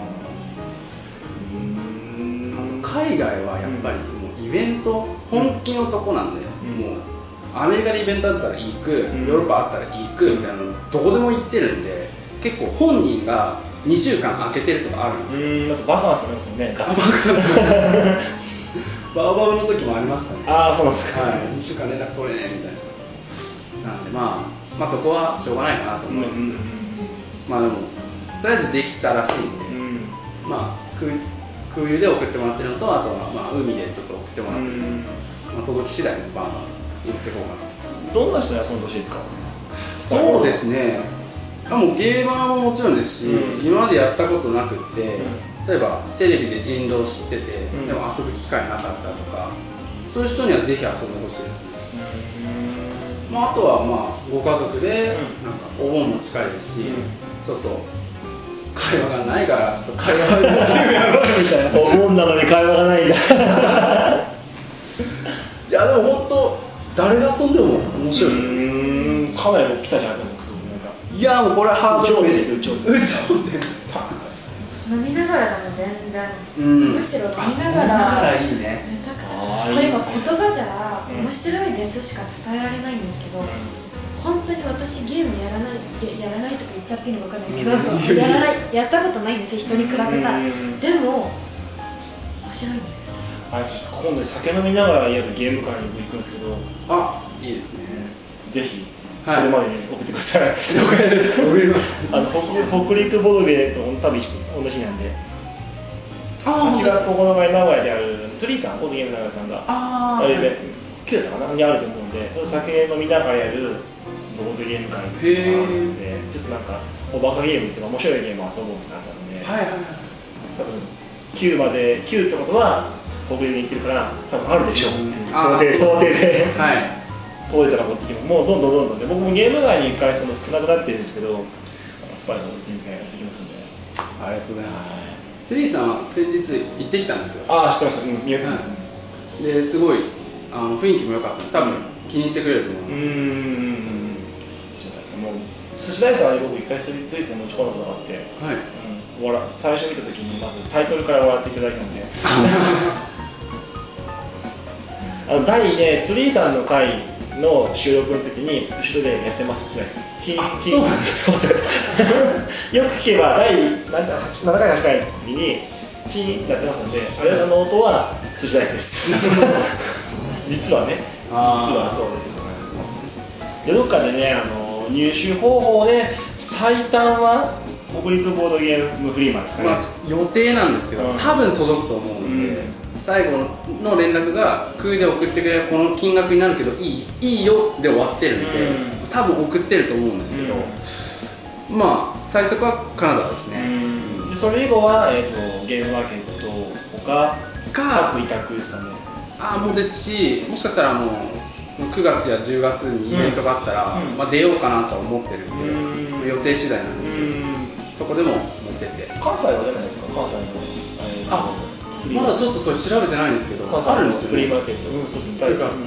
B: 海外はやっぱりもうイベント本気のとこなんで、もうアメリカでイベントあったら行く、ヨーロッパあったら行くみたいなのどこでも行ってるんで、結構本人が2週間空けてるとかあるんですよ。
A: バカンスありますもんね。
B: バウバウの時もありましたね。
A: そうなんですか。
B: 2週間連絡取れねえみたいな。なんでまあそこはしょうがないかなと思いますけど、でもとりあえずできたらしいんで、空輸で送ってもらってるのと、あとは海でちょっと送ってもらってる、届き次第でバンバン売っていこうかなと。
A: どんな人に遊んでほしいですか？
B: そうですね、もうゲーマーももちろんですし、今までやったことなくって、例えばテレビで人狼知ってて、でも遊ぶ機会なかったとか、そういう人にはぜひ遊んでほしいですね。あとはご家族でなんかお盆も近いですし、ちょっと会話がないからちょっと会話ができるやろみたいな。
A: お盆なのに会話がないんだ。
B: いやでも本当誰が遊んでも面白い。
A: かなり来たじゃないですか。
B: いやもうこれはハードルですよ。
C: 飲みながらでも全然、むしろ飲みながら
B: いいね。
C: めちゃくちゃこれ今言葉じゃ面白いですしか伝えられないんですけど、本当に私ゲームやらないとか言っちゃっていいのか分かんないけど、やったことないんですよ、人に比べたら。でも面白いんです。
A: 今度酒飲みながらやるゲーム会に行くんですけど、
B: いいですね。
A: ぜひそれまでに送ってください。北陸ボドゲと多分同じなんで。 8月9日に名古屋であるツリーさん、ボードゲーム長屋さんがあるイベント、9だったかなにあると思うんで、その酒飲みながらやるボードゲーム会があるので、ちょっとなんかおバカゲームっていうか面白いゲームを遊ぼうってなったので、多分9まで9ってことは北米に行ってるから多分あるでしょうっていう想定で当時から持ってきてもうどんどんで、僕もゲーム街に1回少なくなってるんですけど、スパイの人生やってきますんで。
B: ありがとうございます。ツリーさんは先日行ってきたんですよ。
A: ああ、知ってます。
B: ですごい雰囲気も良かったので、多分気に入ってくれると思う。
A: もう寿司大さんに僕一回ついて持ち込んだことがあって、最初見たときにまずタイトルから笑っていただいたので第ね、ツリーさんの回の収録の時に後ろでやってます寿司大さん。チンチンよく聞けば第7回8回の時にチンってやってますので、あれの音は寿司大さんです実はね、実はそうですで、どっかでね、入手方法で最短は北陸ボードゲームフリーマンですかね、
B: 予定なんですけど、多分届くと思うので、最後の連絡が空で送ってくれるこの金額になるけどいいよで終わってるんで、多分送ってると思うんですけど、まあ最速はカナダですね。
A: でそれ以後は、ゲームマーケットとか各委託ですかね。
B: もうですし、もしかしたら9月や10月にイベントがあったら、出ようかなとは思ってるんで、予定次第なんですけど、そこでも持ってって。
A: 関西は出ないですか？関西の
B: まだちょっとそれ調べてないんですけど、あるんですよ、
A: フリーマーケット。そうですね。9月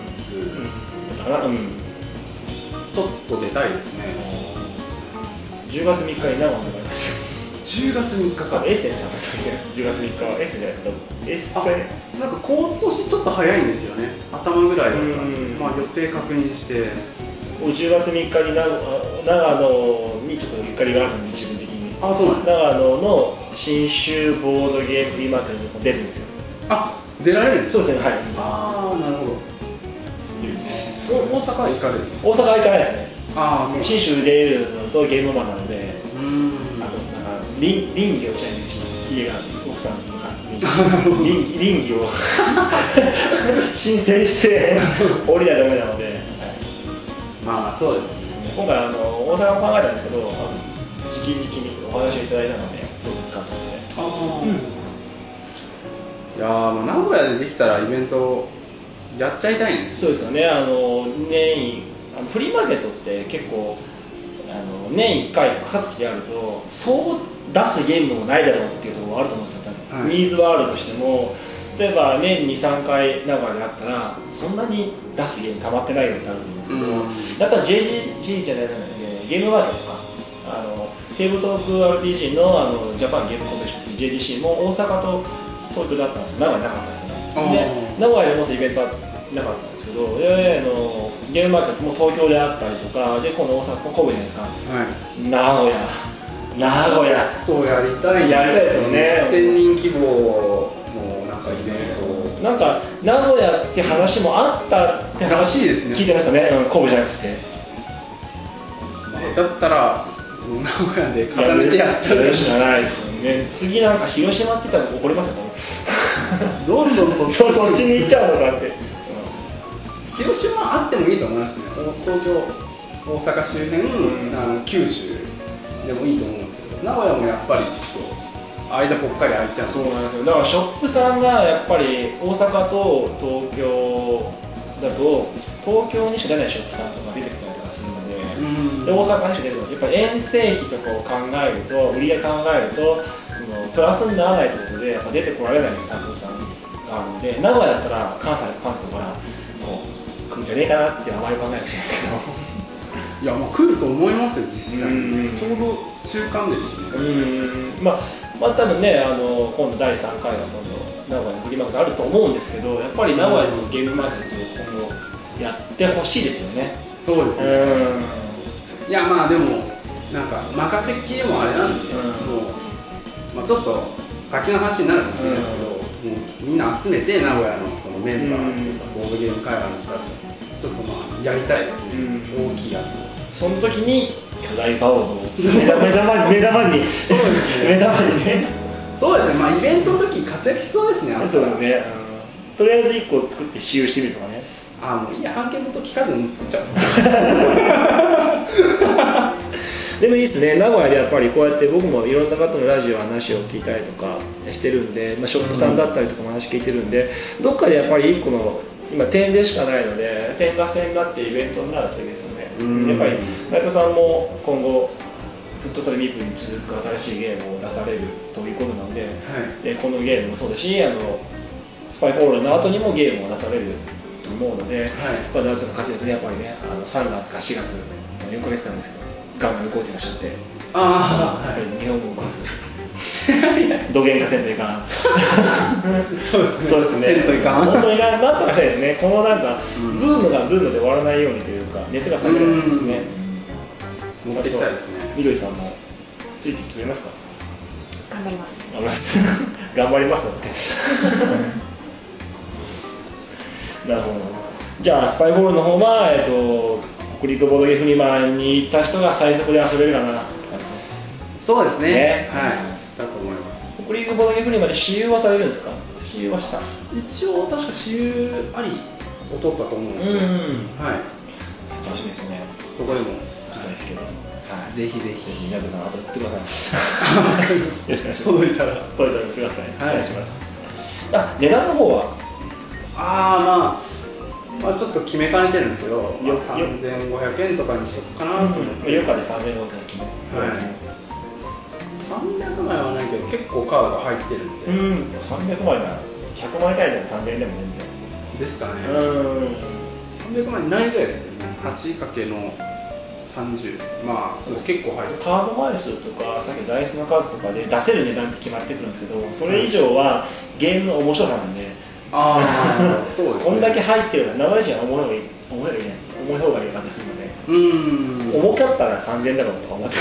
B: ちょっと出たいですね。
A: 10月3日に長野があります。
B: 10月3日か。
A: エッセンさんだったっけ？10月3日はエッセンじゃないですか。
B: なんか今年ちょっと早いんですよね。頭ぐらいだったんで、予定確認して。
A: 10月3日に長野にちょっとゆかりがあるんで、自分的に。
B: そうなんです。
A: 長野の新州ボードゲームフリーマーケットに出るんですよ。
B: 出られるんですか？
A: そうですね、はい。
B: なるほど。大阪は行かれる？
A: 大阪は行かないですね。新州で出るのとゲームマンなので、なんか倫理をチャレンジします。家が奥さんとか倫理を申請して降りないとダメなので、
B: そうですね。
A: 今回大阪を考えたんですけど、直々にお話をいただいたのでどうですかって。
B: いや名古屋でできたらイベントやっちゃいたいね。
A: そうですよね。フリーマーケットって結構年1回各地でやるとそう出すゲームもないだろうっていうところがあると思うんですよ。ニーズはあるとしても、例えば年に3回名古屋であったらそんなに出すゲーム溜まってないよってあると思うんですけど、やっぱ JGC じゃないゲームマーケットとかテーブルトーク RPG のジャパンゲームコンベンション JGC も大阪と東京だったんですけど、名古屋なかったですよね。で名古屋でもしイベントはなかったんですけど、ゲームマーケットも東京であったりとかで、今度大阪神戸じゃないですか、名古屋
B: とやりたい
A: ですよね。
B: 1000人規模のなんかイベント、
A: なんか名古屋って話もあったって話聞いてましたね。神戸じゃなくて、
B: だったら名古屋で固めてやっちゃう
A: しかないですよね。次なんか広島って言ったら怒りますよね。
B: どんどん
A: そっちに行っちゃうのかって。
B: 広島あってもいいと思いますね。東京、大阪周辺、九州でもいいと思うんですけど、名古屋もやっぱりちょっと間ぽっかり空いちゃう。
A: そうなんですよ。だからショップさんがやっぱり大阪と東京だと東京にしか出ないショップさんとか出てきたりとかするので、で大阪にしか出るので、やっぱり遠征費とかを考えると、売り上げ考えるとプラスにならないということでやっぱ出てこられないサークルさんがあるので、名古屋だったら関西とから来るんじゃねえかなってあまり考えないんですけど。
B: いや、来ると思いますよ、実際に。ちょうど中間ですしね。
A: 多分ね、今度第3回は今度名古屋のフリーマーケットあると思うんですけど、やっぱり名古屋のゲームマーケットを今後やってほしいですよね。
B: そうですね。いや、でもなんか任せっきりもあれなんですけど、ちょっと先の話になるかもしれないですけど、もうみんな集めて名古屋のそのメンバーとかボードゲーム会話の人たちをちょっとやりたいですね。大きいやつ。
A: その時に巨大バオの目玉にね。
B: そうですね、まあ、イベントの時活躍しそうですね、
A: そうですね、とりあえず1個作って使用してみるとかね。
B: もういいや、半券ごと聞かずに作っちゃう。
A: でもいいですね、名古屋でやっぱりこうやって僕もいろんな方のラジオ話を聞いたりとかしてるんで、まあ、ショップさんだったりとかも話聞いてるんで、どっかでやっぱり1個の今点でしかないので点火線になってイベントになるといいですよね。やっぱり内藤さんも今後フットサルミープに続く新しいゲームを出されるということなので、でこのゲームもそうですし、スパイフォールの後にもゲームを出されると思うので、内藤さんの活躍ね、やっぱりね、3月か4月4ヶ月間ですけどガンガン動いてらっしゃって、やっぱり日本語を動かす土幻化せんといかん。そうですね。本当になんとかしたいですね。このなんかブームがブームで終わらないようにというか、熱が冷めないですね。
B: 持っていきたいですね。
A: みどりさんもついてきてくれますか？
C: 頑張ります。
A: 頑張りますって。なるほど。じゃあスパイボールの方は北陸ボードゲーフリマに行った人が最速で遊べるかな。
B: そうですね。はい。だと思います。
A: 北陸ボードゲーフリマで私有はされるんですか？私有はした。
B: 一応確か私有ありを取ったと思うんですけど、はい。
A: 楽しみですね。
B: そこでも
A: 行きたいですけど。
B: ぜひぜひ
A: 皆さん後で送ってください。
B: 届いたら
A: 送ってください。
B: はい。
A: お願いします。値段の方は？
B: まあちょっと決めかねてるんですけど、3500円とかにしようかなと思って。
A: よかで3500円決め。
B: はい。300枚はないけど結構カードが入ってるんで。
A: 300枚なら100枚単位でも3000円でも全然。
B: ですかね。300枚ないぐらいですよね。8× の30、まあそうです、結構入る。
A: カード枚数とかさっきダイスの数とかで出せる値段って決まってくるんですけど、それ以上はゲームの面白さなんで、
B: そうですね、
A: こんだけ入ってるのは生地は重い方がいい感じするので、重かったら3000円だろうとか思って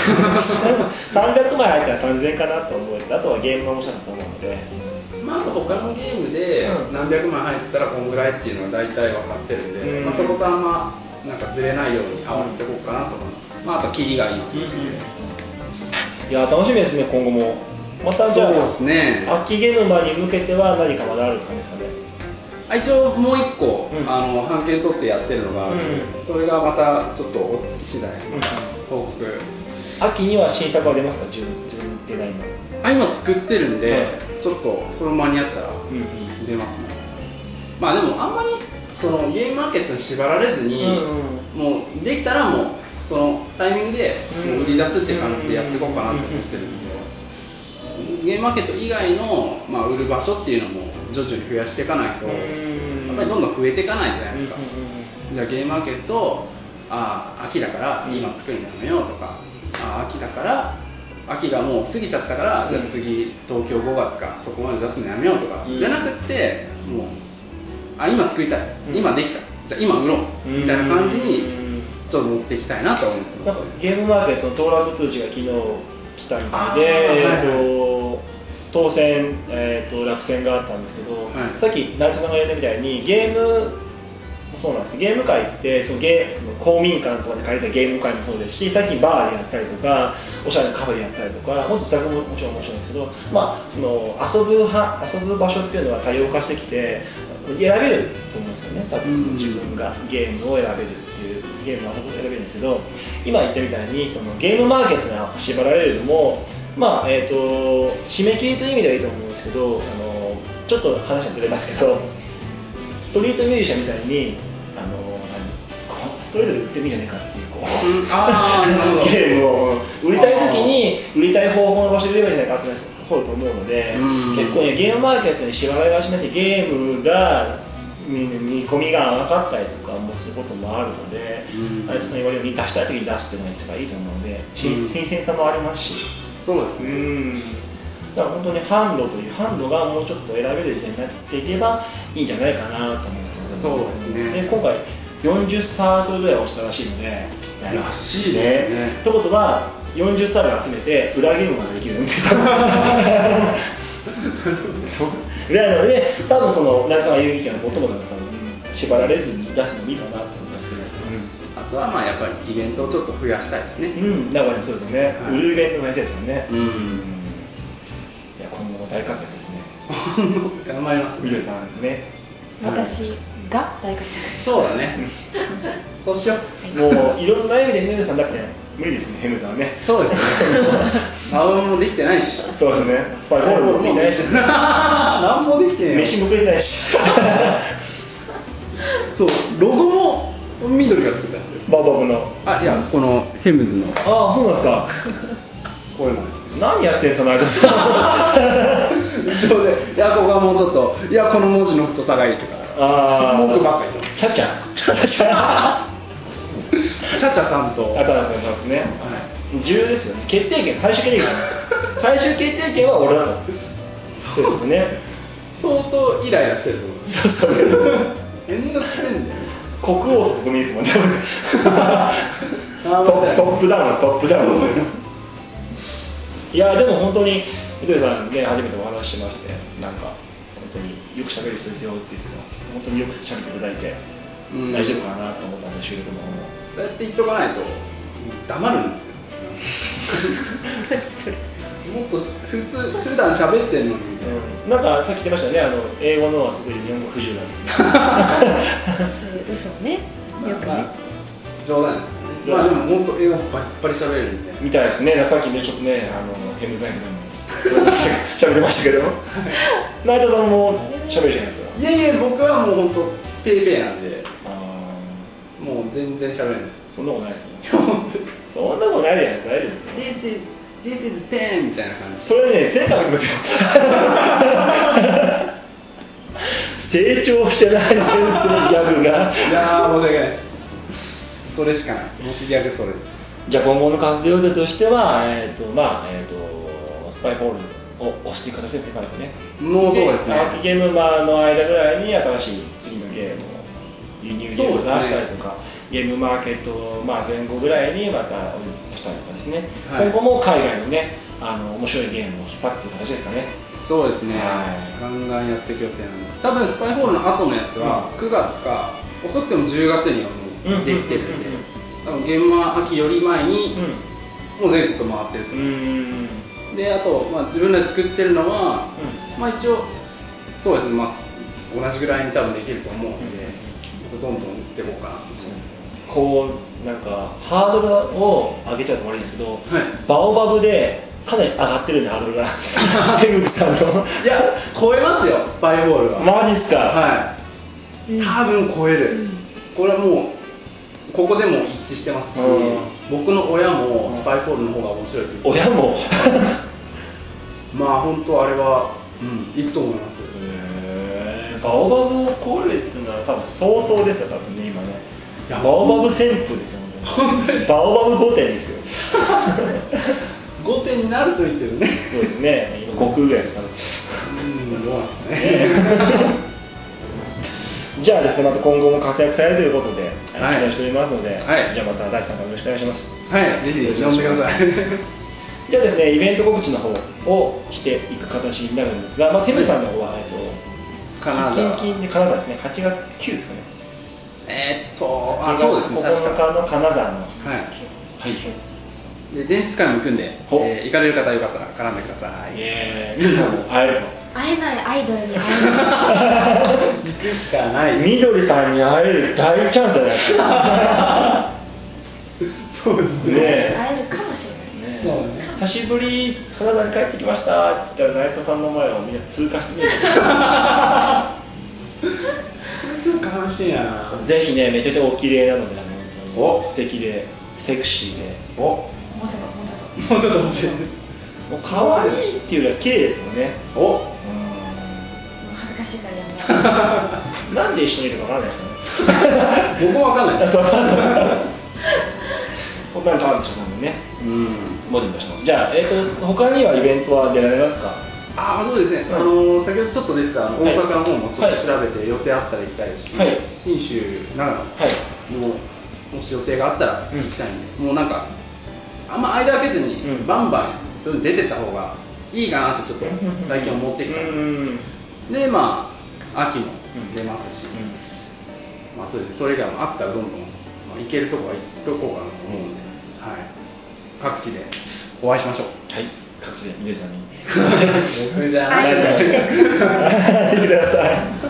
A: 300枚入ったら3000円かなと思うけど、あとはゲームの面白さだと思うので、
B: まあ、あと他のゲームで何百枚入ったらこんぐらいっていうのは大体分かってるんで、まあ、そこさんまなんかずれないように合わせていこうかなと思います。まあ、あとキリがいいですね。
A: いや楽しみですね、今後も。またじゃあ、秋ゲームマに向けては何かまだあるんですかね。
B: 一応もう一個、版権取ってやってるのがあるので、それがまたちょっと落ち着き次第、報告。
A: 秋には新作は出ますか？自分デザインの。
B: 今作ってるんで、ちょっとその間に合ったら出ますね。まあでもあんまりそのゲームマーケットに縛られずに、もうできたらもうそのタイミングでもう売り出すっていう感じでやっていこうかなと思ってるんで、ゲームマーケット以外の、まあ、売る場所っていうのも徐々に増やしていかないと、やっぱりどんどん増えていかないじゃないですか。じゃあゲームマーケット秋だから今作るのやめようとか、秋だから秋がもう過ぎちゃったから、じゃあ次東京5月かそこまで出すのやめようとか、じゃなくってもう今作りたい、今できた、じゃあ今売ろうみたいな感じにちょっと持っていきたいなと思ってます。
A: なんかゲームマーケットの登録通知が昨日来たみたいで、当選、落選があったんですけど、さっき内藤さんが言ったみたいにゲームそうなんです。ゲーム会ってその公民館とかで借りたゲーム会もそうですし、最近バーでやったりとかおしゃれなカフェでやったりとか、もっと自宅ももちろん面白いんですけど、まあ、その遊ぶ場所っていうのは多様化してきて選べると思うんですよね。多分その自分がゲームを選べるっていうゲームの遊びを選べるんですけど、今言ったみたいにそのゲームマーケットに縛られるのも、まあ締め切りという意味ではいいと思うんですけど、ちょっと話がずれますけど、ストリートミュージシャンみたいにストレートで売ってみるじゃねえかっていうゲームを売りたい時に売りたい方法の場所で売ればいいんじゃないかって方だと思うので、結構ねゲームマーケットに縛られがちになってゲームが見込みが甘かったりとかもすることもあるので、あれとその言われるように出したい時に出すっていうのが一番いいと思うので、新鮮さもありますし、
B: そうですね。
A: だから本当に販路がもうちょっと選べる時代になっていけばいいんじゃないかなと思いますので、
B: そうですね。
A: で今回40サークルぐらい押したらしいので、
B: らしいね。
A: ってことは40サークル集めて裏ゲームができるんですぐらいなので、多分その内さんが言う意見は最も縛られずに出すのもいいかなと思いますけど、
B: あとはまあやっぱりイベントをちょっと増やしたいですね。
A: だからそうですよね。売るイベントも増やしたいですよね。いや今後も大活躍ですね。
B: 頑張ります。
A: みどりさんね。
C: 私が大活躍。
B: そうだね。そうしよう。
A: もういろんな意味でみどりさんだって無理ですね、ヘムさんはね。
B: そうですね。マウンもできてないし。
A: そうですね。スパイホールもできてないし。
B: 何もできてない。
A: 飯も食えてないし。
B: そう、ロゴも緑がついたんですよ。
A: バーバブの。
B: あ、いや、このヘムズの
A: ああ、そうなんですか。
B: こういうのです。
A: 何やってんすか、内藤さん。
B: 後ろで、いや、ここはもうちょっと、いや、この文字の太さがいいとか、
A: ああ。
B: 文句ばっかり言ってます。
A: チャチャ。チャチャ。
B: チャチャさんと、
A: あたらさんですね。
B: は
A: 重要ですよね。決定権、最終決定権。最終決定権は俺なの。そうですよね。
B: 相当イライラしてると思う。
A: そうそう。
B: めんどくせえんだよ。
A: 国王と国民ですもんね。トップダウン、トップダウン。いや、でも本当に、みどりさんね、初めてお話ししまして、なんか、本当によく喋る人ですよって言ってた、本当によく喋っていただいて、大丈夫かなと思ったんで、収録の方も。
B: そうやって言っとかないと、黙るんですよ。もっと普段喋ってんのに、
A: なんかさっき言ってましたよね、英語のはすごい日本語不自由なんですね。
C: 嘘ね。よくね。
B: 冗談ですね。まあでも本当英語バリバリ喋れるんで。
A: みたいですね。さっきねちょっとねヘムザイムでも喋ってましたけど、内藤さんも喋るじゃないですか。
B: いやいや僕はもう本当ペーペーなんで、もう全然喋れないです。
A: そんなことないですね。そんなことないじゃないですか。
B: This is pen みたいな感じ。
A: それね、前回も言いますよ。成長してないギャグが。
B: いやー、申し訳ないです。それしかない。持ちギャグそれです。
A: じゃあ今後の活動予定としては、スパイホールを押していく形ですね、彼はね。
B: もうそうですね。
A: ゲームマーの間ぐらいに新しい次のゲームを輸入ゲームを出したりとか、ゲームマーケット、前後ぐらいにまた出したりとかですね、今後も海外のね、面白いゲームを引っ張っていく形ですかね。
B: そうですね、ガンガンやっていく予定なんで、多分スパイホールの後のやつは9月か、遅くても10月にはもうできてるんで、多分ゲームマー秋より前にもう全国回ってると思う。で、あと、自分らで作ってるのは、一応、そうですね、同じぐらいに多分できると思うので、どんどん売っていこうかなと。
A: こうなんかハードルを上げちゃうと悪いんですけど、バオバブでかなり上がってるんで、ハードルが。ヘムズさんの。
B: いや、超えますよ、スパイボールは。
A: マジっすか。
B: はい。多分超える。これはもう、ここでも一致してますし、僕の親もスパイボールの方が面白いって言って。
A: 親も
B: 本当あれは、いくと思います。
A: バオバブを超えるっていうのは多分相当ですよ、多分ね、今ね。バオバブ旋風ですよね。バオバブ5点ですよ。
B: 5点になるといいけどね。
A: そうですね。今5空ぐらいですかね。
B: どうなんですね。
A: じゃあですね、また今後も活躍されるということで、期待しておりますので、じゃあまた大地さんからよろしくお願いします。
B: はい、ぜひ呼んでください。
A: じゃあですね、イベント告知の方をしていく形になるんですが、ヘムさんの方は
B: 金沢。
A: 金で金沢ですね、8月9ですかね。
B: そうですね、
A: 9日の金沢の。はい。
B: で、前日会も行くんで、行かれる方はよかったら絡んでください。
A: みどりさんも会えるの？
C: 会えないアイドルに会えない。
B: 行くしかない。
A: みどりさんに会える大チャンスだね。
B: そうですね。
C: 会えるかもしれない。
A: 久しぶり金沢に帰ってきましたって言ったら内藤さんの前をみんな通過してみる。
B: ちょっと悲しいな。
A: ぜひね、めちゃくちゃお綺麗なので、素敵でセクシーで、
C: もうちょっと
B: 欲しい。
A: もう可愛いっていうよりは綺麗ですよね。
C: 恥ずかしいからやめよ
A: う。なんで一緒にいるかわかんないですよね。
B: 僕もわかんないです。
A: そんなのあるんでしょうね。モデルとしても。じゃあ、他にはイベントは出られますか？
B: そうですね。先ほどちょっと出てた大阪の方もちょっと調べて予定あったら行きたいし、信州、長野ももし予定があったら行きたいんで、もうなんかあんま間空けずにバンバンそういうの出てった方がいいかなってちょっと最近思ってきた。で、秋も出ますし、そうですね。それ以外もあったらどんどん行けるとこは行っとこうかなと思うんで、各地でお会いしましょう。
A: はい。 各地で皆さんに
B: 僕じゃ
C: は
B: ないい
A: 来てくださ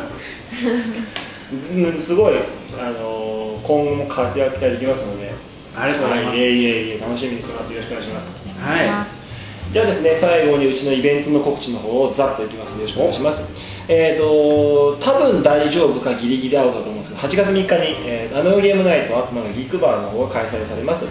A: い。すごい、今後も活躍期待できますので、
B: ありがとうございます。
A: いえ楽しみにしてもらってよろしくお願いします。
B: は
A: じゃあですね、最後にうちのイベントの告知の方をざっといきます。よろしくお願いします。多分大丈夫かギリギリアウトだと思うんですけど、8月3日に、アナログゲームナイト悪魔のギックバーの方が開催されます。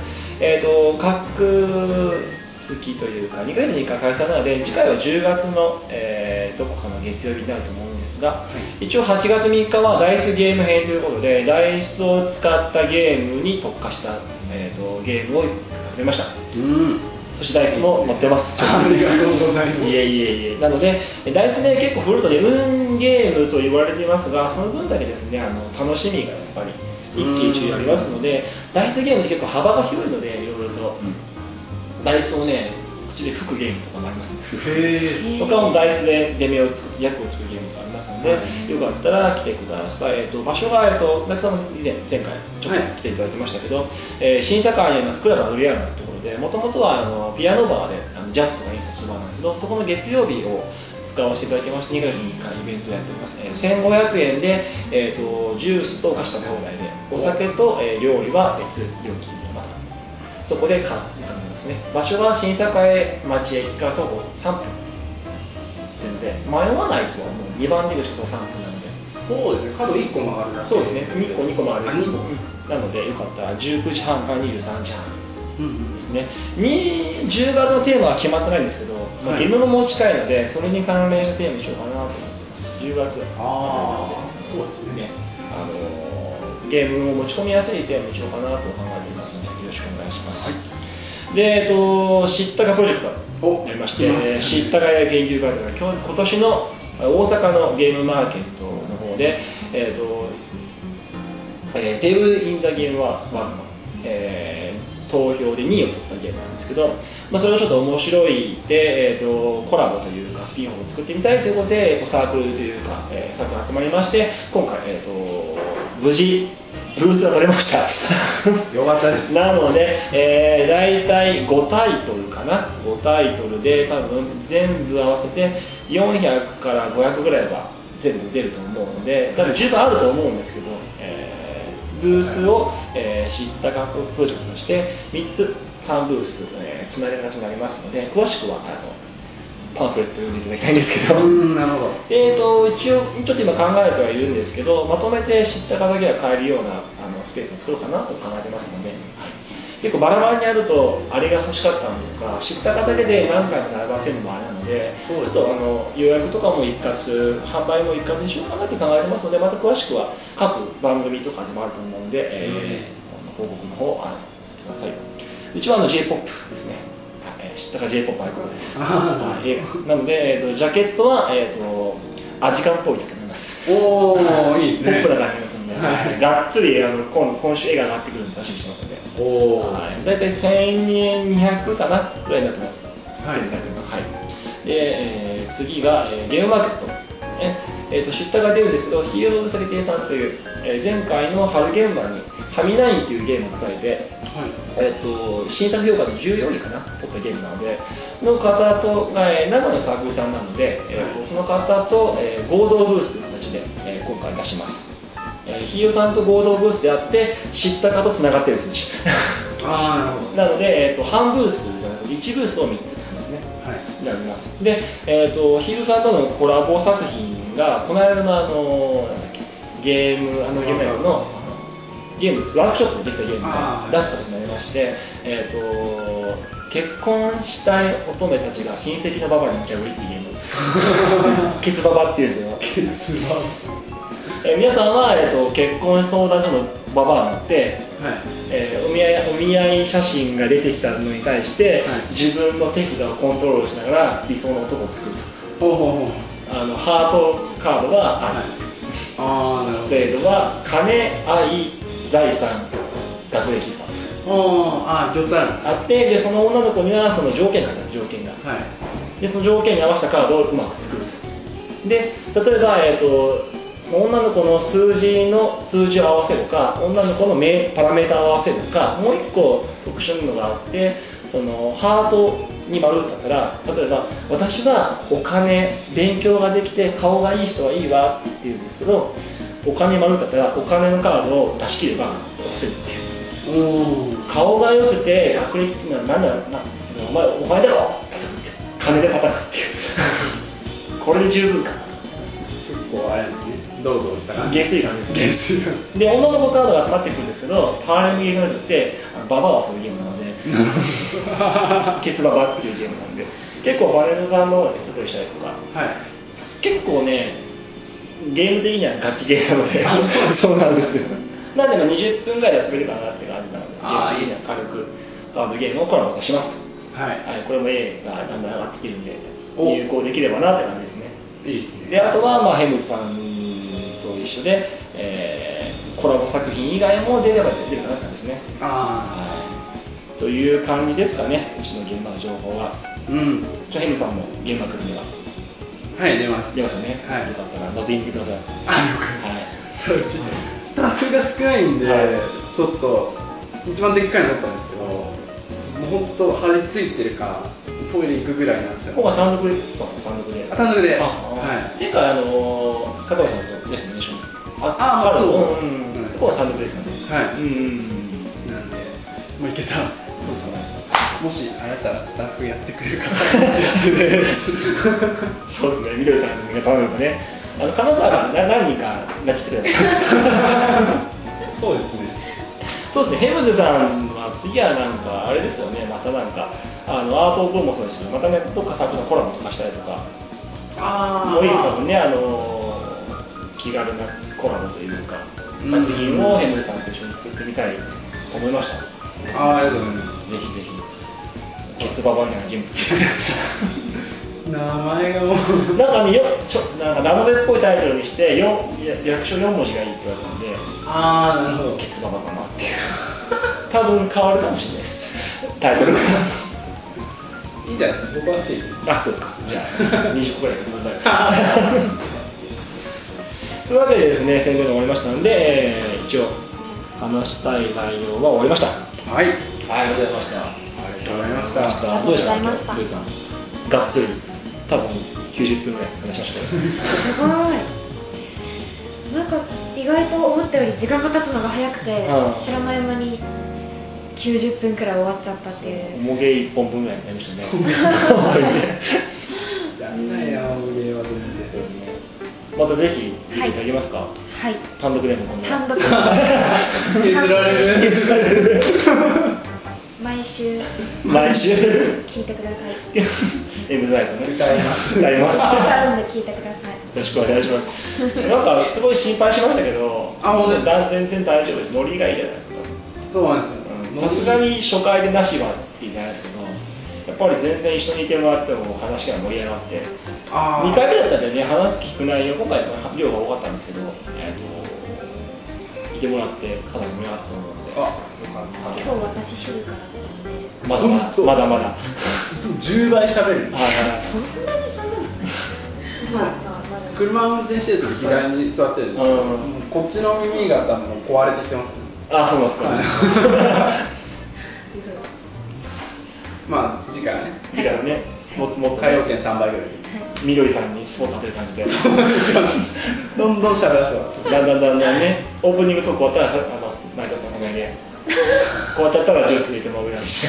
A: 各月というか、2ヶ月に1回開催なので、次回は10月の、どこかの月曜日になると思うんですが、一応8月3日はダイスゲーム編ということで、ダイスを使ったゲームに特化した、ゲームを始めました。そしてダイスも持ってます。
B: ありがとうございます。
A: いえ。なので、ダイスね、結構振るとね、運ゲームと言われていますが、その分だけですね、楽しみがやっぱり一喜一憂ありますので、ダイスゲームって結構幅が広いので、いろいろと、ダイスをね、口で吹くゲームとかもありますので、他もダイスで出目を作る、役を作るゲームとかありますので、よかったら来てください。場所が、中さんも前回ちょっと来ていただきましたけど、新坂にありますクラブアドリアーナというところで、もともとはピアノバーでジャズとか演奏するバーなんですけど、そこの月曜日を使わせていただきまして、2ヶ月に1回イベントをやっております。1500円で、ジュースとお菓子食べ放題で、お酒と、料理は別料金でまたそこで買ってたんですね。場所は新栄町駅から徒歩3分ですので、迷わないとはもう2番出口と3分なので。
B: そうですね、角1個曲がるだけ。
A: そうですね、2個曲がる。
B: あ、2個。
A: なので、よかったら19時半から23時半ですね。10月のテーマは決まってないんですけど、まあ、ゲームももう近いので、それに関連したテーマにしようかなと思ってます。10月。
B: そうですね。
A: ゲームを持ち込みやすいテーマにしようかなと考えていますので、よろしくお願いします。で、知ったかプロジェクトやりまして、知ったか研究会では今年の大阪のゲームマーケットの方で、デブ・イン・ザ・ゲームワークの、投票で2位を取ったゲームなんですけど、それをちょっと面白いで、コラボというかスピンオフを作ってみたいということでサークルというか、サークルが集まりまして、今回、無事ブースが取れました
B: よかったです。
A: なので、大体5タイトルかな、5タイトルで多分全部合わせて400から500ぐらいは全部出ると思うので、多分十分あると思うんですけど、ブースを、知ったかプロジェクトとして3ブース、つなげる形になりますので、詳しくはパンフレットを読んでいただきたいんですけど、
B: なるほど。
A: 一応ちょっと今考えてはいるんですけど、まとめて知ったかだけが買えるようなスペースを作ろうかなと考えてますので、結構バラバラにあるとあれが欲しかったのとか、知ったかだけで何回も並ばせるのもあれなので、ちょっと予約とかも一括、販売も一括にしようかなって考えてますので、また詳しくは各番組とかでもあると思うので、報告の方ください。うちはJ-POP ですね。知ったか J-POP アイコンです。なので、ジャケットは、アジカンっぽいジャケットになります。
B: おー、いいですね。
A: ポップな感じですので、がっつり今週絵が上がってくるので楽しみにしてますので、大体1200かなぐらいになってます。で、次が、ゲームマーケット。知ったが出るんですけど、ヒーローズサリティさんという、前回の春現場にハミナインというゲームを伝えて、審査評価で14位かな取ったゲームなので、の方と、長野サークルさんなので、その方と、合同ブースという形で、今回出します。ヒーローさんと合同ブースであって、知ったかとつながってるんです。なので、半ブースじゃなくて1ブースを3つですね、になります。で、ヒールさんとのコラボ作品がこの間のゲームのゲームワークショップでできたゲームを出す形になりまして、結婚したい乙女たちが親戚のババに行っちゃうっていうゲームケツババっていうんですよ。皆さんは、結婚相談所のババアになって、お見合い写真が出てきたのに対して、自分の手札をコントロールしながら理想の男を作ると。ハートカードはスペードは金、愛、財産、学歴とあって、でその女の子にはその条件があります。条件が、でその条件に合わせたカードをうまく作ると。で例えば、その女の子の数字を合わせるか、女の子のパラメータを合わせるか、もう一個特殊なのがあって、そのハートに丸だったら、例えば私はお金、勉強ができて顔がいい人はいいわって言うんですけど、お金丸だったらお金のカードを出し切れば押せるっていう。顔が良くて学歴っていうのは何だろうな、お前だろ金で叩くっていうこれで十分かな。
B: 結構あれね、ドロドロした感じ。
A: 下水感ですね。で、女の子カードが集まってくるんですけど、パワーレンゲームってババアはそういうゲームなのでケツババっていうゲームなんで、結構バレル側の人としたりとか、はい、結構ね、ゲーム的にはガチゲーなのでそうなんですよ。なんでも20分ぐらいで遊べるかなって感じなので、ゲーム的には軽くカードゲームをコラボとしますと。はい、はい、これも A がだんだん上がってきてるんで、有効できればなって感じですね。いいですね。で、あとは、ヘムズさんと一緒で、コラボ作品以外も出れば出るかなって感じですね。はい、という感じですかね、うちの現場の情報は。ヘムズさんも現場来るには。はい、出ます。出ますね。はい、よかったら、乗ってみてください。
B: そうですね。スタッフが少ないんで、ちょっと、一番でっかいのだったんですけど、もう本当、張り付いてるか、トイレ行くぐらいになっちゃう。
A: ここは単独で単独で。
B: 単独で。
A: はい。っていうか、加藤さんとですね、一緒に。そう。ここは単独ですよね。はい。
B: なんで、もう行けたら、そうですね。もしあなたらスタッフやってくれる方
A: そうですね、みどりさんが頼めばね、金沢が何人か拉致してくれる。
B: そうですね。
A: そうですね、ヘムズさんは次はなんかあれですよね、またなんかアートオープンもそうですけど、またね、どっかサークルのコラボとかしたりとか、もういいですかね、気軽なコラボというか、作品をヘムズさんと一緒に作ってみたいと思いました。
B: ありがとうございます。
A: ぜひぜひ。ケツババみたいなゲーム作って
B: 名前がもう
A: なんかね、なんかラノベっぽいタイトルにして略称4文字がいいって言われたんで、
B: なるほど、
A: ケツババかなっていう多分変わるかもしれないですタイトルがい
B: いんじゃないですか、僕は好きです。
A: そうですか、じゃあ20個ぐらいやってくださいというわけでですね、宣伝が終わりましたので、一応話したい内容は終わりました。はい、ありがとうございました。
B: ありがとうございました。
A: どうでしたか、今日、ルーさん。がっつり、多分90分ぐらい話しましたけど。
C: すごい。なんか意外と思ったより時間が経つのが早くて、知らない間に90分くらい終わっちゃったっていう。
A: もげ1本分ぐらいになりましたね。
B: やんないな、もげは全然。
A: またぜひ見ていただけますか。はい。単独でも
C: 単独。
B: 譲られる。
C: 毎週聞いてください。
A: Mザイトね。
B: 歌います。
C: 歌うんで聞いてください。
A: よろしくお願いします。なんかすごい心配しましたけど、全然大丈夫です。ノリがいいじゃないですか。
B: そうなんですよ。
A: さすがに初回でなしはって言いないですけど、やっぱり全然一緒にいてもらっても話が盛り上がって、2回目だったんでね、話聞く内容、今回量が多かったんですけど、いてもらってかなり盛り上がったと思うので、
C: 今日私静かだったので、
A: まだまだ
B: 10倍喋る。
C: そんなに喋るの？
B: 車運転してる時左に座ってるんですけど、こっちの耳が多分壊れてきてます。
A: そうですか。
B: まあ次回ね。
A: もっと
B: 海洋圏3倍ぐらい。
A: みどりさんにスポット当てる感じで。
B: どんどん喋らせて。
A: だんだんね、オープニングトーク終わったら成田さんの前で、こうやったらジュース入れてもらうぐらいして。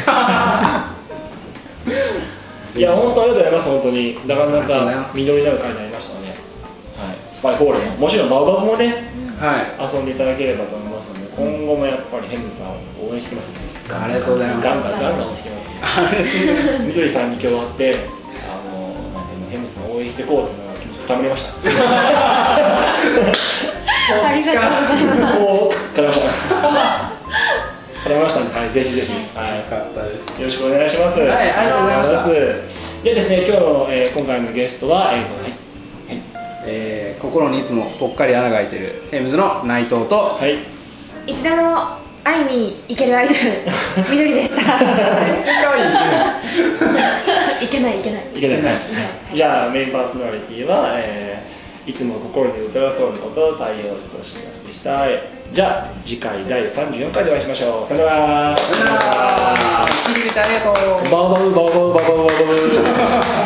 A: いや本当ありがとうございます。本当になかなか実りのある回になりましたね。はい。スパイホールももちろんバウバブもね、遊んでいただければと思いますので、今後もやっぱりヘムズさんを応援してますね。
B: ありがとうございます。
A: ガンガン応援してますね。みどりさんに今日会って、ヘムズさんを応援していこうというのが気持ち深めました。
C: ありがとうございます。
A: 叶いましたので、ぜひぜひ、よ
B: かったです。
A: よろしくお願いします。はい、
B: ありがとうございました。
A: でですね、今日の、今回のゲストは、
B: 心にいつもぽっかり穴が開いてるヘムズの内藤と、
C: いつでも会いに行けるアイドルみどりでした。いけない。
A: じゃあメインパーソナリティは、 いつも心に歌わそうなことを太陽で楽しみますでした。じゃあ次回第34回でお会いしましょう。さよなら。
B: さよなら。聞いてくれてありがとう。
A: バウバウバウバウバウバウバウ